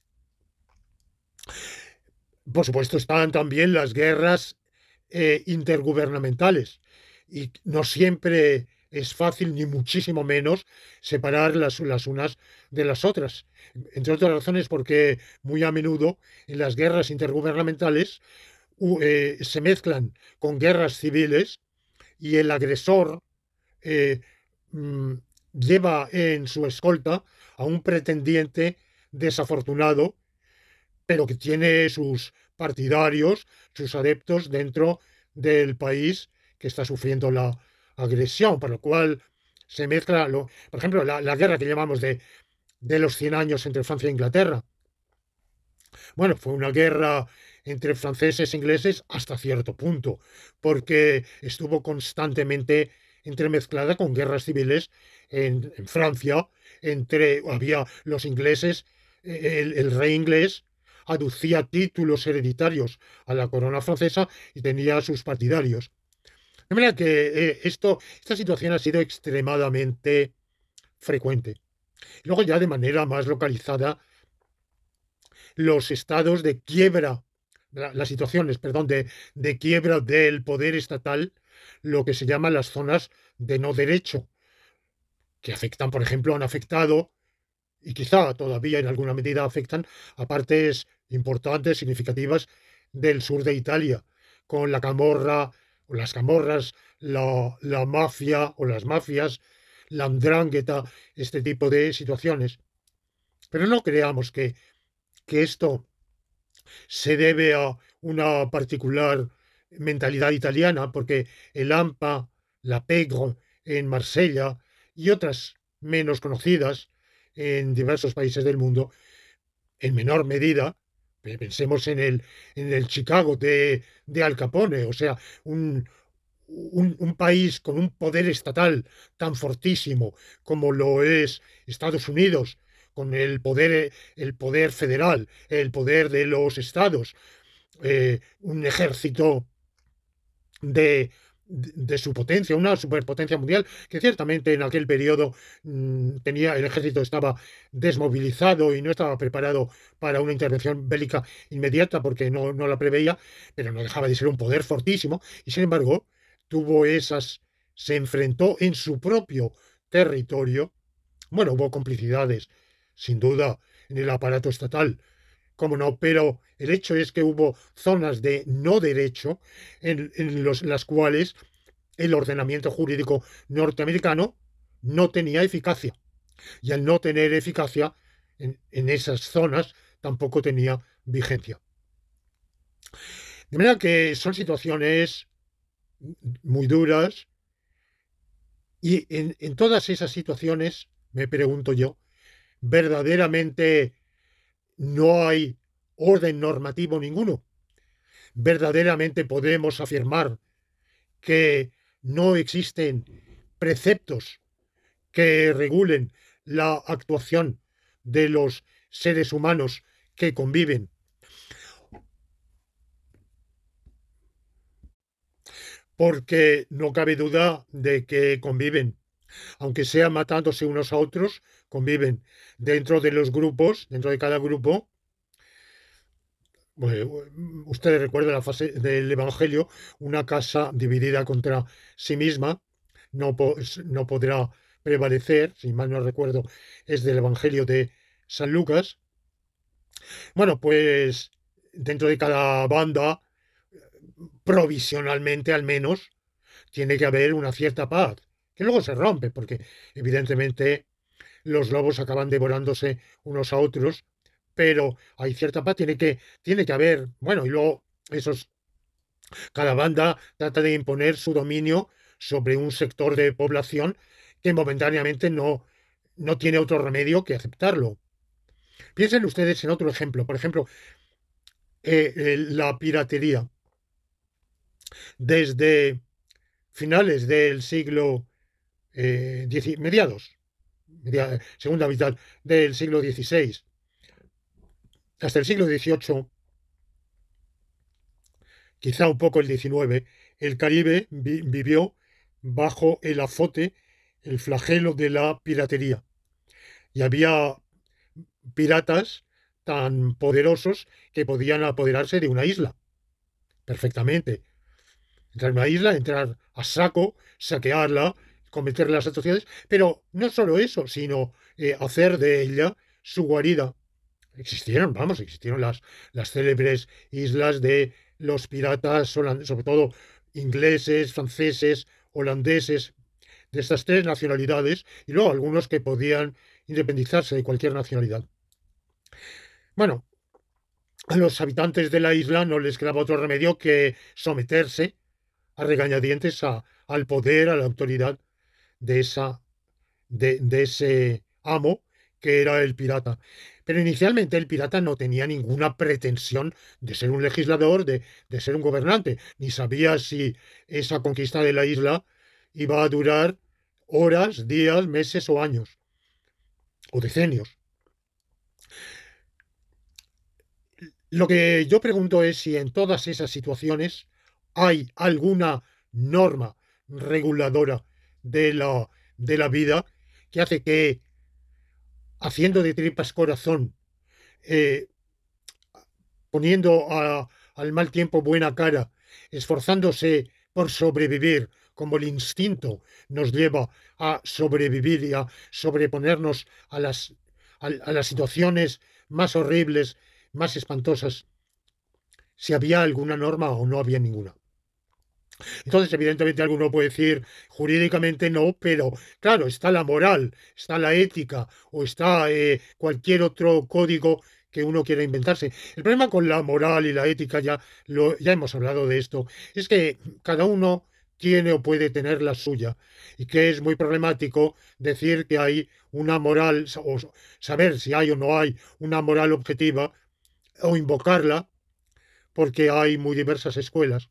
Por supuesto, están también las guerras eh, intergubernamentales y no siempre es fácil, ni muchísimo menos, separar las, las unas de las otras. Entre otras razones porque muy a menudo en las guerras intergubernamentales uh, eh, se mezclan con guerras civiles y el agresor eh, mm, lleva en su escolta a un pretendiente desafortunado, pero que tiene sus partidarios, sus adeptos dentro del país que está sufriendo la agresión, por lo cual se mezcla, lo, por ejemplo, la, la guerra que llamamos de, de los cien años entre Francia e Inglaterra. Bueno, fue una guerra entre franceses e ingleses hasta cierto punto, porque estuvo constantemente entremezclada con guerras civiles en, en Francia, entre había los ingleses, eh, el, el rey inglés aducía títulos hereditarios a la corona francesa y tenía a sus partidarios. De manera que eh, esto, esta situación ha sido extremadamente frecuente. Luego ya de manera más localizada, los estados de quiebra, la- las situaciones, perdón, de, de quiebra del poder estatal, lo que se llaman las zonas de no derecho, que afectan, por ejemplo, han afectado, y quizá todavía en alguna medida afectan a partes importantes, significativas del sur de Italia, con la camorra, o las camorras, la, la mafia o las mafias, la 'ndrangheta, este tipo de situaciones. Pero no creamos que, que esto se debe a una particular mentalidad italiana, porque el AMPA, la Pegro en Marsella y otras menos conocidas en diversos países del mundo, en menor medida, pensemos en el, en el Chicago de, de Al Capone, o sea, un, un, un país con un poder estatal tan fortísimo como lo es Estados Unidos, con el poder, el poder federal, el poder de los estados, eh, un ejército de, de su potencia, una superpotencia mundial, que ciertamente en aquel periodo mmm, tenía, el ejército estaba desmovilizado y no estaba preparado para una intervención bélica inmediata porque no, no la preveía, pero no dejaba de ser un poder fortísimo y sin embargo tuvo esas, se enfrentó en su propio territorio. Bueno, hubo complicidades, sin duda, en el aparato estatal, cómo no, pero el hecho es que hubo zonas de no derecho en, en los, las cuales el ordenamiento jurídico norteamericano no tenía eficacia. Y al no tener eficacia en, en esas zonas tampoco tenía vigencia. De manera que son situaciones muy duras y en, en todas esas situaciones, me pregunto yo, verdaderamente no hay orden normativo ninguno. Verdaderamente podemos afirmar que no existen preceptos que regulen la actuación de los seres humanos que conviven. Porque no cabe duda de que conviven, aunque sea matándose unos a otros, conviven dentro de los grupos, dentro de cada grupo. Pues, ustedes recuerdan la fase del Evangelio, una casa dividida contra sí misma no, po no podrá prevalecer, si mal no recuerdo, es del Evangelio de San Lucas. Bueno, pues dentro de cada banda, provisionalmente al menos, tiene que haber una cierta paz, que luego se rompe, porque evidentemente los lobos acaban devorándose unos a otros, pero hay cierta paz, tiene que, tiene que haber, bueno, y luego esos, cada banda trata de imponer su dominio sobre un sector de población que momentáneamente no, no tiene otro remedio que aceptarlo. Piensen ustedes en otro ejemplo, por ejemplo, eh, eh, la piratería. Desde finales del siglo eh, mediados, media, segunda mitad del siglo dieciséis, hasta el siglo dieciocho, quizá un poco el diecinueve, el Caribe vi vivió bajo el azote, el flagelo de la piratería. Y había piratas tan poderosos que podían apoderarse de una isla, perfectamente. Entrar en una isla, entrar a saco, saquearla, cometer las atrocidades, pero no solo eso, sino eh, hacer de ella su guarida. Existieron, vamos, existieron las, las célebres islas de los piratas, sobre todo ingleses, franceses, holandeses, de estas tres nacionalidades, y luego algunos que podían independizarse de cualquier nacionalidad. Bueno, a los habitantes de la isla no les quedaba otro remedio que someterse a regañadientes a, al poder, a la autoridad de, esa, de, de ese amo que era el pirata. Pero inicialmente el pirata no tenía ninguna pretensión de ser un legislador, de, de ser un gobernante, ni sabía si esa conquista de la isla iba a durar horas, días, meses o años, o decenios. Lo que yo pregunto es si en todas esas situaciones hay alguna norma reguladora de la, de la vida que hace que, haciendo de tripas corazón, eh, poniendo a- al mal tiempo buena cara, esforzándose por sobrevivir, como el instinto nos lleva a sobrevivir y a sobreponernos a las, a, a las situaciones más horribles, más espantosas, si había alguna norma o no había ninguna. Entonces, evidentemente, alguno puede decir jurídicamente no, pero claro, está la moral, está la ética o está eh, cualquier otro código que uno quiera inventarse. El problema con la moral y la ética, ya, lo, ya hemos hablado de esto, es que cada uno tiene o puede tener la suya y que es muy problemático decir que hay una moral o saber si hay o no hay una moral objetiva o invocarla porque hay muy diversas escuelas.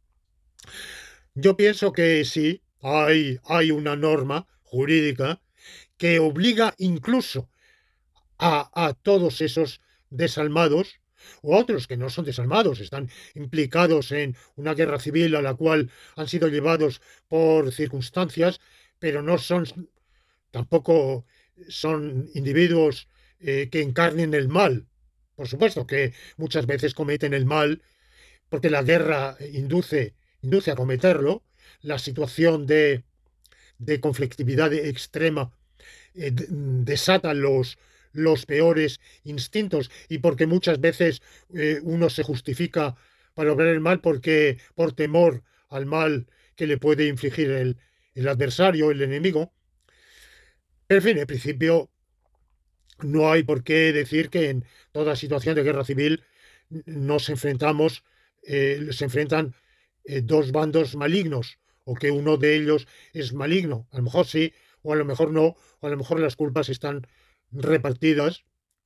Yo pienso que sí, hay, hay una norma jurídica que obliga incluso a, a todos esos desalmados o a otros que no son desalmados, están implicados en una guerra civil a la cual han sido llevados por circunstancias, pero no son tampoco son individuos eh, que encarnen el mal. Por supuesto que muchas veces cometen el mal porque la guerra induce, induce a cometerlo, la situación de, de conflictividad extrema eh, desata los, los peores instintos y porque muchas veces eh, uno se justifica para obrar el mal porque por temor al mal que le puede infligir el, el adversario, el enemigo. Pero, en fin, en principio no hay por qué decir que en toda situación de guerra civil nos enfrentamos, eh, se enfrentan eh, dos bandos malignos, o que uno de ellos es maligno. A lo mejor sí, o a lo mejor no, o a lo mejor las culpas están repartidas.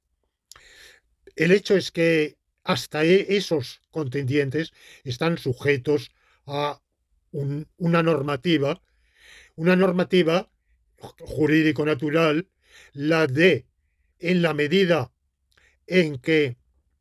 El hecho es que hasta e- esos contendientes están sujetos a un- una normativa, una normativa jurídico-natural, la de, en la medida en que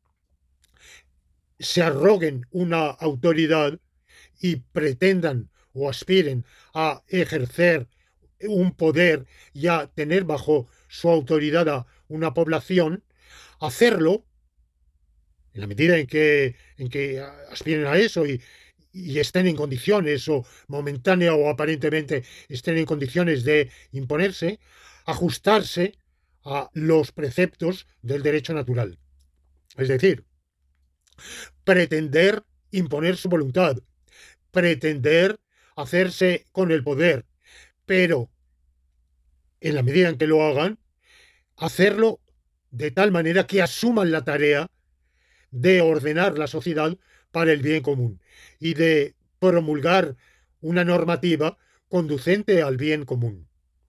se arroguen una autoridad y pretendan o aspiren a ejercer un poder y a tener bajo su autoridad a una población, hacerlo en la medida en que, en que aspiren a eso y, y estén en condiciones o momentánea o aparentemente estén en condiciones de imponerse, ajustarse a los preceptos del derecho natural. Es decir, pretender imponer su voluntad, pretender hacerse con el poder, pero en la medida en que lo hagan, hacerlo de tal manera que asuman la tarea de ordenar la sociedad para el bien común y de promulgar una normativa conducente al bien común.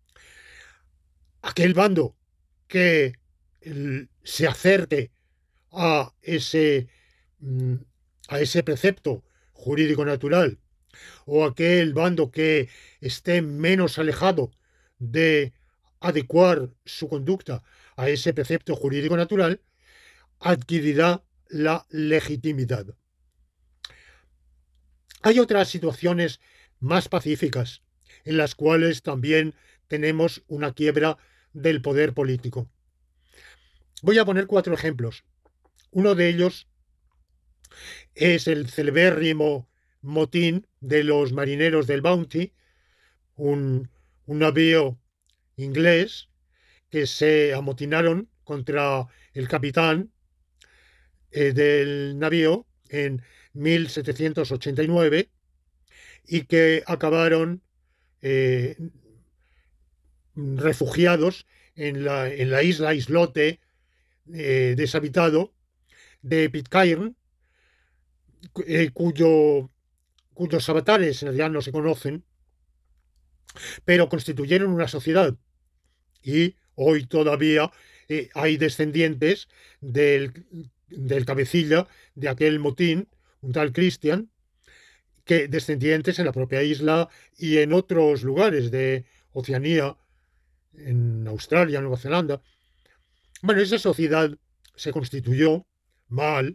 Aquel bando que se acerque a ese, mm, a ese precepto jurídico natural o aquel bando que esté menos alejado de adecuar su conducta a ese precepto jurídico natural, adquirirá la legitimidad. Hay otras situaciones más pacíficas en las cuales también tenemos una quiebra del poder político. Voy a poner cuatro ejemplos. Uno de ellos es el celebérrimo motín de los marineros del Bounty, un, un navío inglés que se amotinaron contra el capitán eh, del navío en mil setecientos ochenta y nueve y que acabaron eh, refugiados en la, en la isla, islote eh, deshabitado de Pitcairn, eh, cuyo, cuyos avatares en realidad no se conocen, pero constituyeron una sociedad y hoy todavía eh, hay descendientes del, del cabecilla de aquel motín, un tal Christian, que descendientes en la propia isla y en otros lugares de Oceanía, en Australia, Nueva Zelanda. Bueno, esa sociedad se constituyó mal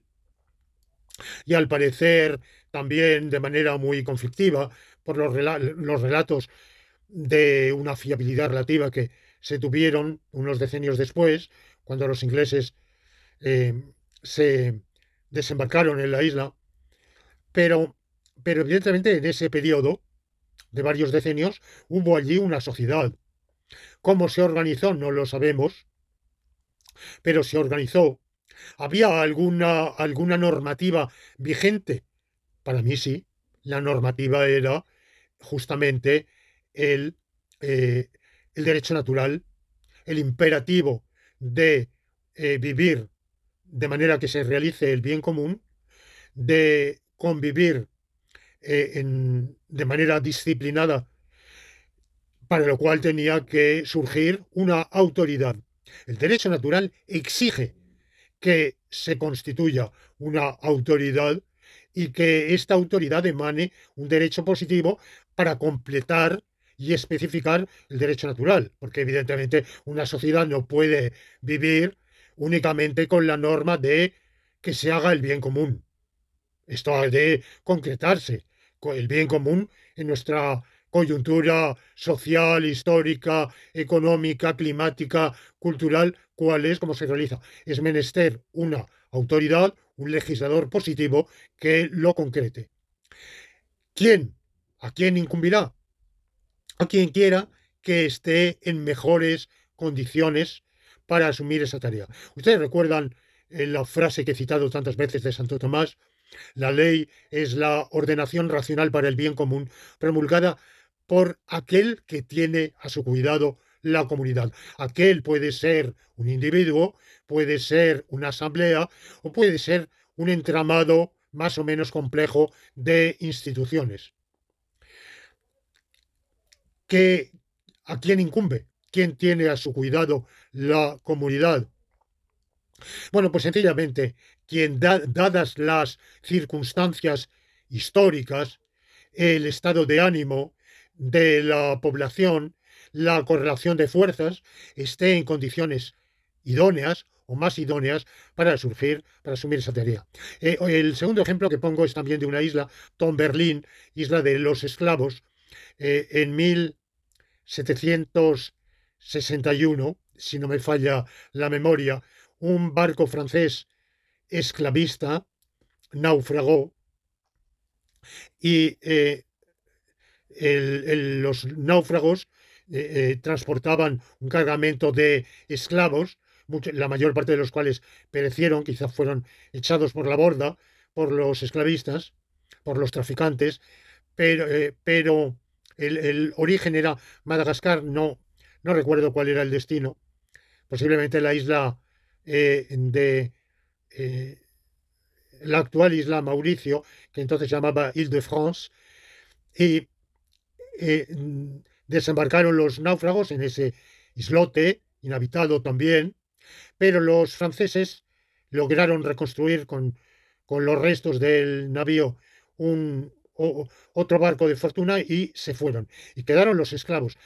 y al parecer también de manera muy conflictiva por los, rela los relatos de una fiabilidad relativa que se tuvieron unos decenios después, cuando los ingleses eh, se desembarcaron en la isla, pero, pero evidentemente en ese periodo de varios decenios hubo allí una sociedad. ¿Cómo se organizó? No lo sabemos, pero se organizó. ¿Había alguna, alguna normativa vigente? Para mí sí. La normativa era justamente el, eh, el derecho natural, el imperativo de eh, vivir de manera que se realice el bien común, de convivir eh, en, de manera disciplinada, para lo cual tenía que surgir una autoridad. El derecho natural exige que se constituya una autoridad y que esta autoridad emane un derecho positivo para completar y especificar el derecho natural, porque evidentemente una sociedad no puede vivir únicamente con la norma de que se haga el bien común. Esto ha de concretarse. El bien común en nuestra coyuntura social, histórica, económica, climática, cultural, ¿cuál es? ¿Cómo se realiza? Es menester una autoridad, un legislador positivo que lo concrete. ¿Quién? ¿A quién incumbirá? A quien quiera que esté en mejores condiciones para asumir esa tarea. Ustedes recuerdan eh, la frase que he citado tantas veces de Santo Tomás: la ley es la ordenación racional para el bien común, promulgada por aquel que tiene a su cuidado la comunidad. Aquel puede ser un individuo, puede ser una asamblea o puede ser un entramado más o menos complejo de instituciones. ¿Qué, ¿A quién incumbe? ¿Quién tiene a su cuidado la comunidad? Bueno, pues sencillamente, quien da, dadas las circunstancias históricas, el estado de ánimo de la población, la correlación de fuerzas, esté en condiciones idóneas o más idóneas para surgir, para asumir esa tarea. Eh, el segundo ejemplo que pongo es también de una isla, Tomberlin, isla de los esclavos, eh, en mil setecientos sesenta y uno, si no me falla la memoria, un barco francés esclavista naufragó y eh, el, el, los náufragos eh, eh, transportaban un cargamento de esclavos, mucho, la mayor parte de los cuales perecieron, quizás fueron echados por la borda por los esclavistas, por los traficantes, pero, eh, pero el, el, origen era Madagascar, no, no recuerdo cuál era el destino, posiblemente la isla eh, de eh, la actual isla Mauricio, que entonces se llamaba Île-de-France, y eh, desembarcaron los náufragos en ese islote, inhabitado también, pero los franceses lograron reconstruir con, con los restos del navío un, o, otro barco de fortuna y se fueron. Y quedaron los esclavos,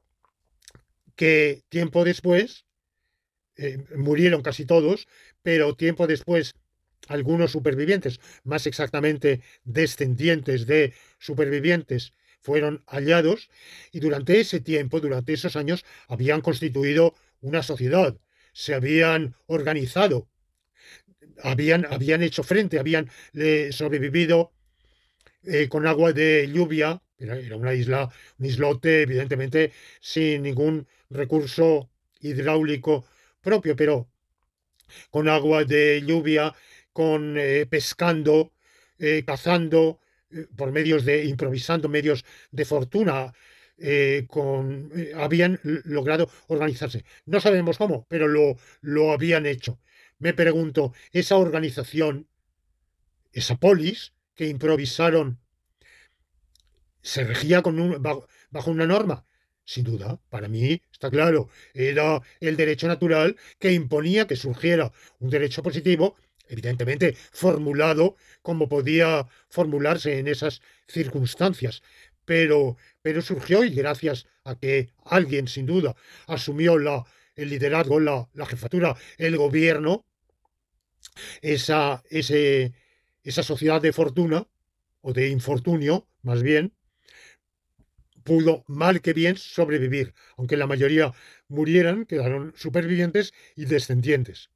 que tiempo después eh, murieron casi todos, pero tiempo después algunos supervivientes, más exactamente descendientes de supervivientes, fueron hallados y durante ese tiempo, durante esos años, habían constituido una sociedad, se habían organizado, habían, habían hecho frente, habían eh, sobrevivido eh, con agua de lluvia. Era, era una isla, un islote, evidentemente, sin ningún recurso hidráulico propio, pero con agua de lluvia, con eh, pescando, eh, cazando, eh, por medios de, improvisando medios de fortuna, eh, con, eh, habían logrado organizarse. No sabemos cómo, pero lo, lo habían hecho. Me pregunto, esa organización, esa polis que improvisaron, ¿se regía con un, bajo, bajo una norma? Sin duda, para mí está claro, era el derecho natural que imponía que surgiera un derecho positivo, evidentemente formulado como podía formularse en esas circunstancias, pero, pero surgió y gracias a que alguien sin duda asumió la, el liderazgo, la, la jefatura, el gobierno, esa, ese, esa sociedad de fortuna o de infortunio, más bien, pudo mal que bien sobrevivir, aunque la mayoría murieran, quedaron supervivientes y descendientes.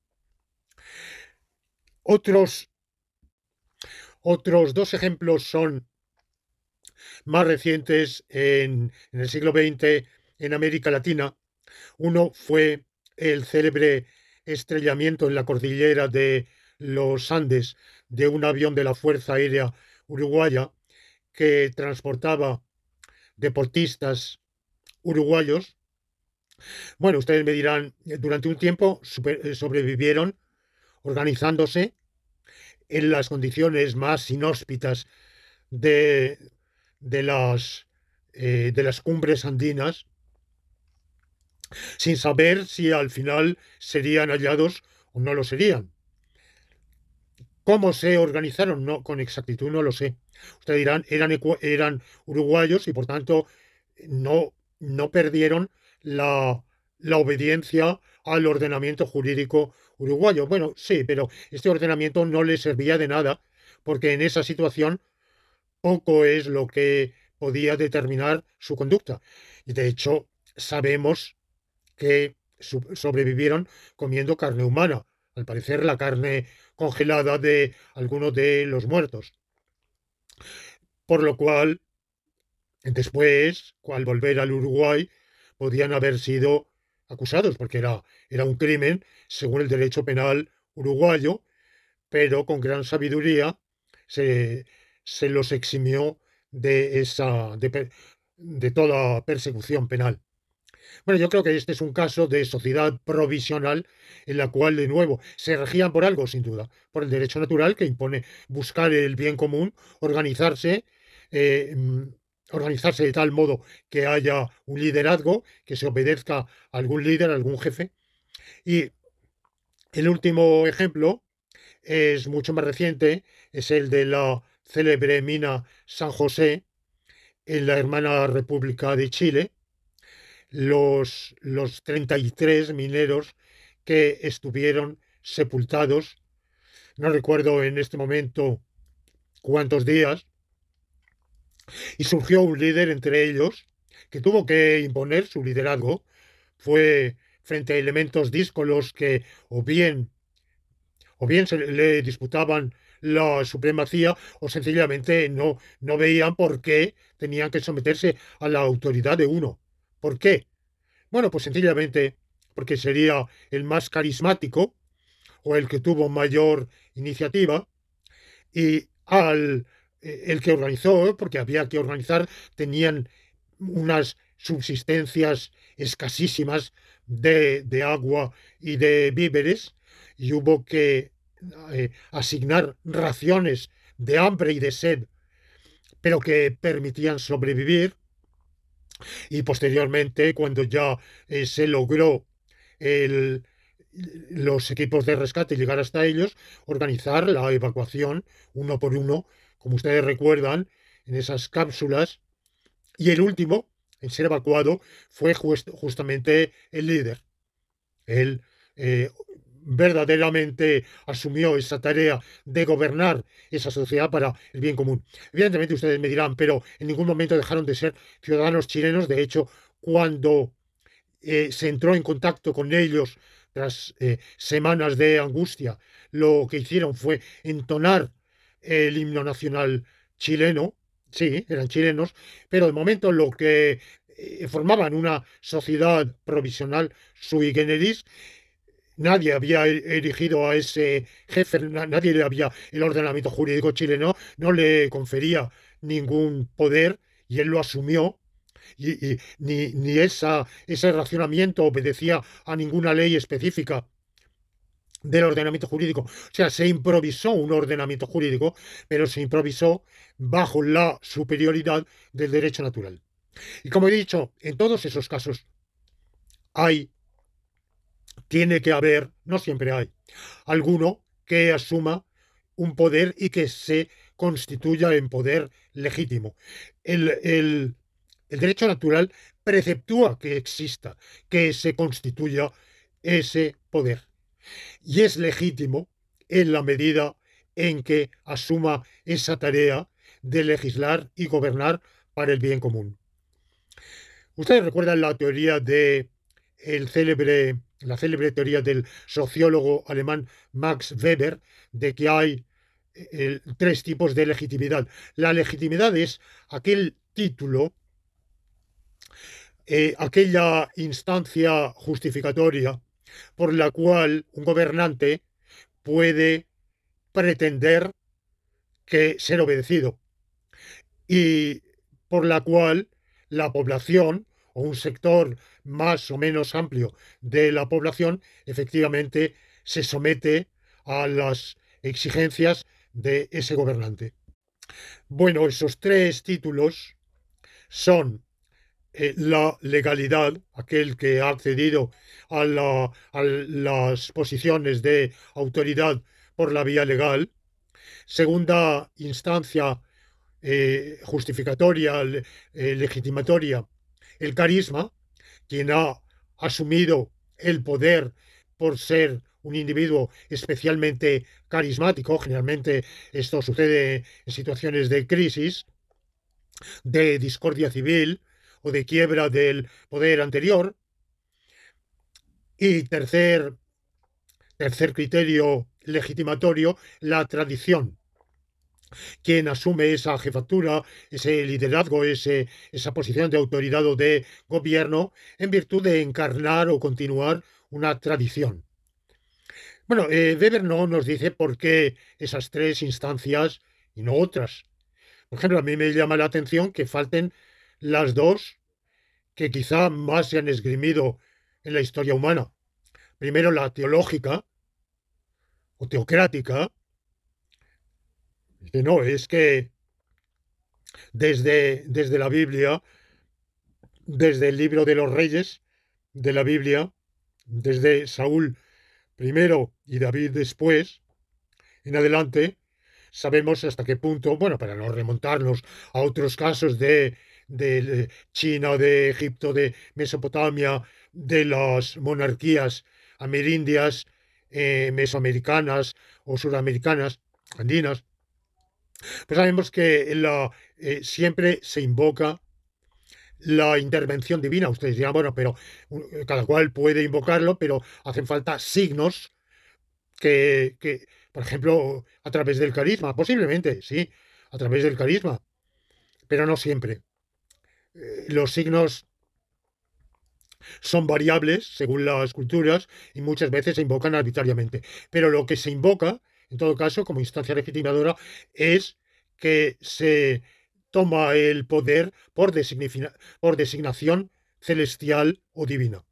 Otros, otros dos ejemplos son más recientes en, en el siglo veinte en América Latina. Uno fue el célebre estrellamiento en la cordillera de los Andes de un avión de la Fuerza Aérea Uruguaya que transportaba deportistas uruguayos. Bueno, ustedes me dirán, durante un tiempo super, sobrevivieron organizándose en las condiciones más inhóspitas de, de, las, eh, de las cumbres andinas, sin saber si al final serían hallados o no lo serían. ¿Cómo se organizaron? No, con exactitud no lo sé. Ustedes dirán, eran, eran uruguayos y por tanto no, no perdieron la, la obediencia al ordenamiento jurídico uruguayo. Bueno, sí, pero este ordenamiento no les servía de nada porque en esa situación poco es lo que podía determinar su conducta. Y de hecho, sabemos que sobrevivieron comiendo carne humana, al parecer la carne congelada de algunos de los muertos. Por lo cual, después, al volver al Uruguay, podían haber sido acusados, porque era, era un crimen según el derecho penal uruguayo, pero con gran sabiduría se, se los eximió de, esa, de, de toda persecución penal. Bueno, yo creo que este es un caso de sociedad provisional en la cual, de nuevo, se regían por algo, sin duda, por el derecho natural que impone buscar el bien común, organizarse, eh, organizarse de tal modo que haya un liderazgo, que se obedezca a algún líder, a algún jefe. Y el último ejemplo es mucho más reciente, es el de la célebre mina San José en la hermana República de Chile. Los, los treinta y tres mineros que estuvieron sepultados, no recuerdo en este momento cuántos días, y surgió un líder entre ellos que tuvo que imponer su liderazgo. Fue frente a elementos díscolos que o bien, o bien se le disputaban la supremacía o sencillamente no, no veían por qué tenían que someterse a la autoridad de uno. ¿Por qué? Bueno, pues sencillamente porque sería el más carismático o el que tuvo mayor iniciativa y al eh, el que organizó, porque había que organizar, tenían unas subsistencias escasísimas de, de agua y de víveres y hubo que eh, asignar raciones de hambre y de sed, pero que permitían sobrevivir. Y posteriormente, cuando ya eh, se logró el, los equipos de rescate llegar hasta ellos, organizar la evacuación uno por uno, como ustedes recuerdan, en esas cápsulas. Y el último en ser evacuado fue just, justamente el líder. Él eh, verdaderamente asumió esa tarea de gobernar esa sociedad para el bien común. Evidentemente ustedes me dirán, pero en ningún momento dejaron de ser ciudadanos chilenos. De hecho, cuando eh, se entró en contacto con ellos tras eh, semanas de angustia, lo que hicieron fue entonar el himno nacional chileno. Sí, eran chilenos, pero de momento lo que eh, formaban una sociedad provisional sui generis. Nadie había erigido a ese jefe, nadie le había, el ordenamiento jurídico chileno no le confería ningún poder y él lo asumió y, y ni, ni esa, ese racionamiento obedecía a ninguna ley específica del ordenamiento jurídico. O sea, se improvisó un ordenamiento jurídico, pero se improvisó bajo la superioridad del derecho natural. Y como he dicho, en todos esos casos hay, tiene que haber, no siempre hay, alguno que asuma un poder y que se constituya en poder legítimo. El, el, el derecho natural preceptúa que exista, que se constituya ese poder. Y es legítimo en la medida en que asuma esa tarea de legislar y gobernar para el bien común. Ustedes recuerdan la teoría de el célebre, la célebre teoría del sociólogo alemán Max Weber, de que hay eh, tres tipos de legitimidad. La legitimidad es aquel título, eh, aquella instancia justificatoria por la cual un gobernante puede pretender que ser obedecido y por la cual la población o un sector más o menos amplio de la población efectivamente se somete a las exigencias de ese gobernante. Bueno, esos tres títulos son eh, la legalidad, aquel que ha accedido a, la, a las posiciones de autoridad por la vía legal. Segunda instancia eh, justificatoria, le, eh, legitimatoria, el carisma, quien ha asumido el poder por ser un individuo especialmente carismático. Generalmente esto sucede en situaciones de crisis, de discordia civil o de quiebra del poder anterior. Y tercer, tercer criterio legitimatorio, la tradición. Quien asume esa jefatura, ese liderazgo, ese, esa posición de autoridad o de gobierno en virtud de encarnar o continuar una tradición. Bueno, eh, Weber no nos dice por qué esas tres instancias y no otras. Por ejemplo, a mí me llama la atención que falten las dos que quizá más se han esgrimido en la historia humana. Primero, la teológica o teocrática. Que no, es que desde, desde la Biblia, desde el libro de los reyes de la Biblia, desde Saúl primero y David después, en adelante, sabemos hasta qué punto, bueno, para no remontarnos a otros casos de, de China, de Egipto, de Mesopotamia, de las monarquías amerindias, eh, mesoamericanas o suramericanas, andinas, pues sabemos que la, eh, siempre se invoca la intervención divina. Ustedes dirán, bueno, pero uh, cada cual puede invocarlo, pero hacen falta signos que, que, por ejemplo, a través del carisma, posiblemente, sí, a través del carisma, pero no siempre. Eh, los signos son variables según las culturas y muchas veces se invocan arbitrariamente. Pero lo que se invoca, en todo caso, como instancia legitimadora, es que se toma el poder por, designa- por designación celestial o divina.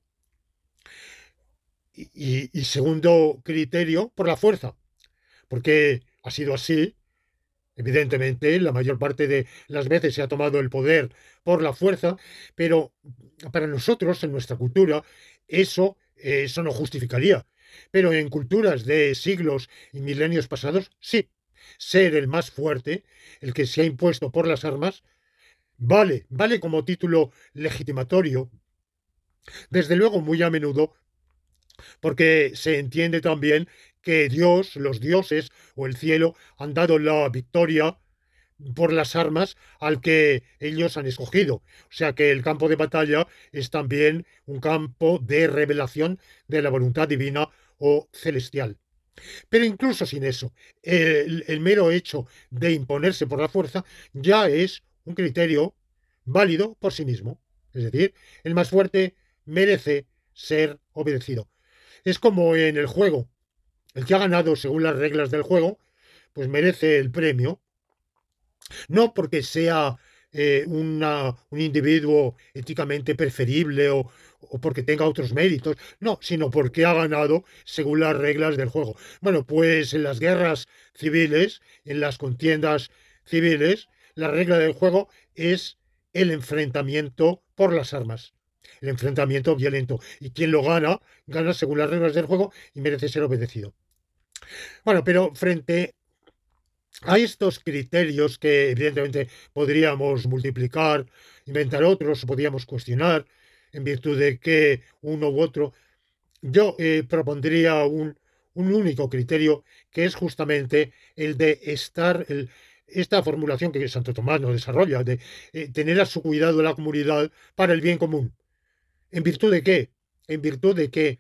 Y, y- y segundo criterio, por la fuerza, porque ha sido así. Evidentemente, la mayor parte de las veces se ha tomado el poder por la fuerza, pero para nosotros, en nuestra cultura, eso, eh, eso no justificaría. Pero en culturas de siglos y milenios pasados, sí. Ser el más fuerte, el que se ha impuesto por las armas, vale, vale como título legitimatorio. Desde luego, muy a menudo, porque se entiende también que Dios, los dioses o el cielo han dado la victoria por las armas al que ellos han escogido. O sea que el campo de batalla es también un campo de revelación de la voluntad divina o celestial. Pero incluso sin eso, el, el mero hecho de imponerse por la fuerza ya es un criterio válido por sí mismo. Es decir, el más fuerte merece ser obedecido. Es como en el juego. El que ha ganado según las reglas del juego, pues merece el premio, no porque sea eh, una, un individuo éticamente preferible o, o porque tenga otros méritos, no, sino porque ha ganado según las reglas del juego. Bueno, pues en las guerras civiles, en las contiendas civiles, la regla del juego es el enfrentamiento por las armas, el enfrentamiento violento. Y quien lo gana, gana según las reglas del juego y merece ser obedecido. Bueno, pero frente a estos criterios que evidentemente podríamos multiplicar, inventar otros, podríamos cuestionar en virtud de que uno u otro, yo eh, propondría un, un único criterio que es justamente el de estar, el, esta formulación que Santo Tomás nos desarrolla, de eh, tener a su cuidado la comunidad para el bien común. ¿En virtud de qué? En virtud de que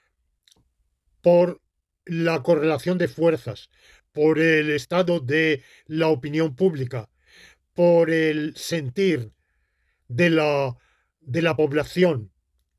por la correlación de fuerzas, por el estado de la opinión pública, por el sentir de la, de la población,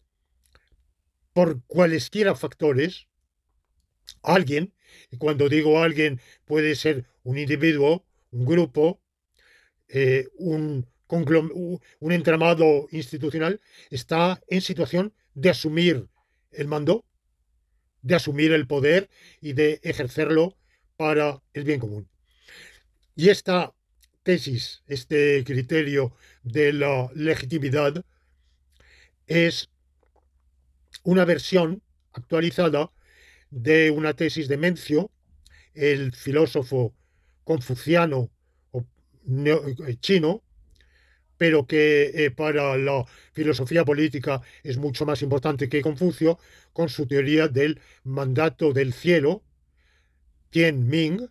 por cualesquiera factores, alguien, y cuando digo alguien puede ser un individuo, un grupo, eh, un, un entramado institucional, está en situación de asumir el mando, de asumir el poder y de ejercerlo para el bien común. Y esta tesis, este criterio de la legitimidad, es una versión actualizada de una tesis de Mencio, el filósofo confuciano o chino, pero que eh, para la filosofía política es mucho más importante que Confucio, con su teoría del mandato del cielo, Tianming,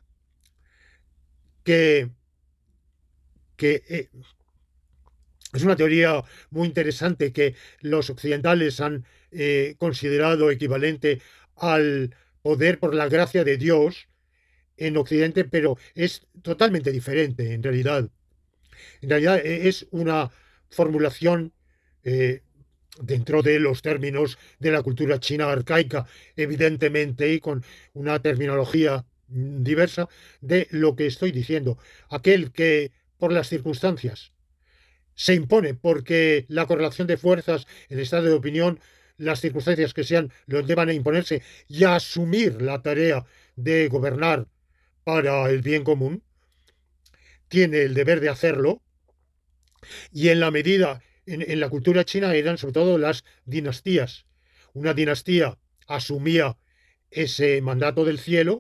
que, que eh, es una teoría muy interesante que los occidentales han eh, considerado equivalente al poder por la gracia de Dios en Occidente, pero es totalmente diferente en realidad. En realidad es una formulación eh, dentro de los términos de la cultura china arcaica, evidentemente, y con una terminología diversa de lo que estoy diciendo. Aquel que por las circunstancias se impone porque la correlación de fuerzas, el estado de opinión, las circunstancias que sean, lo deban a imponerse y a asumir la tarea de gobernar para el bien común, tiene el deber de hacerlo, y en la medida, en, en la cultura china eran sobre todo las dinastías. Una dinastía asumía ese mandato del cielo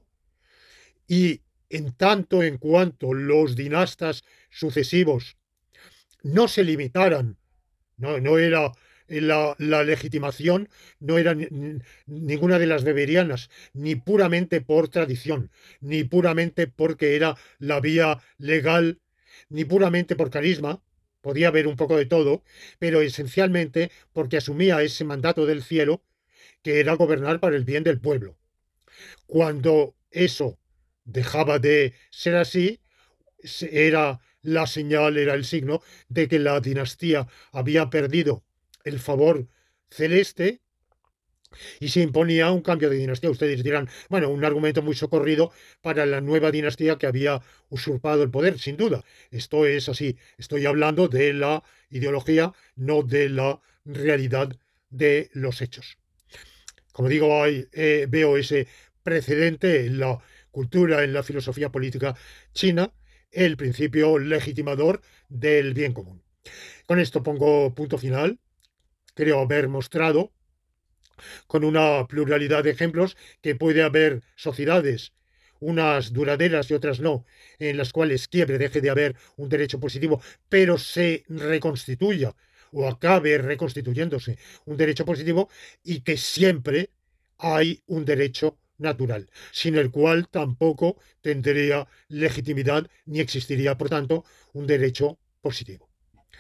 y en tanto en cuanto los dinastas sucesivos no se limitaran, no, no era la, la legitimación, no era ni, ninguna de las beberianas, ni puramente por tradición, ni puramente porque era la vía legal, ni puramente por carisma, podía haber un poco de todo, pero esencialmente porque asumía ese mandato del cielo, que era gobernar para el bien del pueblo. Cuando eso dejaba de ser así, era la señal, era el signo de que la dinastía había perdido el favor celeste y se imponía un cambio de dinastía. Ustedes dirán, bueno, un argumento muy socorrido para la nueva dinastía que había usurpado el poder, sin duda. Esto es así. Estoy hablando de la ideología, no de la realidad de los hechos. Como digo, hay, eh, veo ese precedente en la cultura, en la filosofía política china, el principio legitimador del bien común. Con esto pongo punto final. Creo haber mostrado con una pluralidad de ejemplos que puede haber sociedades, unas duraderas y otras no, en las cuales quiebre, deje de haber un derecho positivo, pero se reconstituya o acabe reconstituyéndose un derecho positivo, y que siempre hay un derecho natural, sin el cual tampoco tendría legitimidad ni existiría, por tanto, un derecho positivo.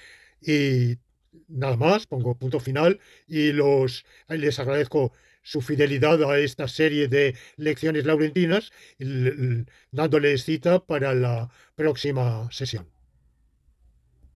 Y nada más, pongo punto final y los, les agradezco su fidelidad a esta serie de lecciones laurentinas, dándoles cita para la próxima sesión.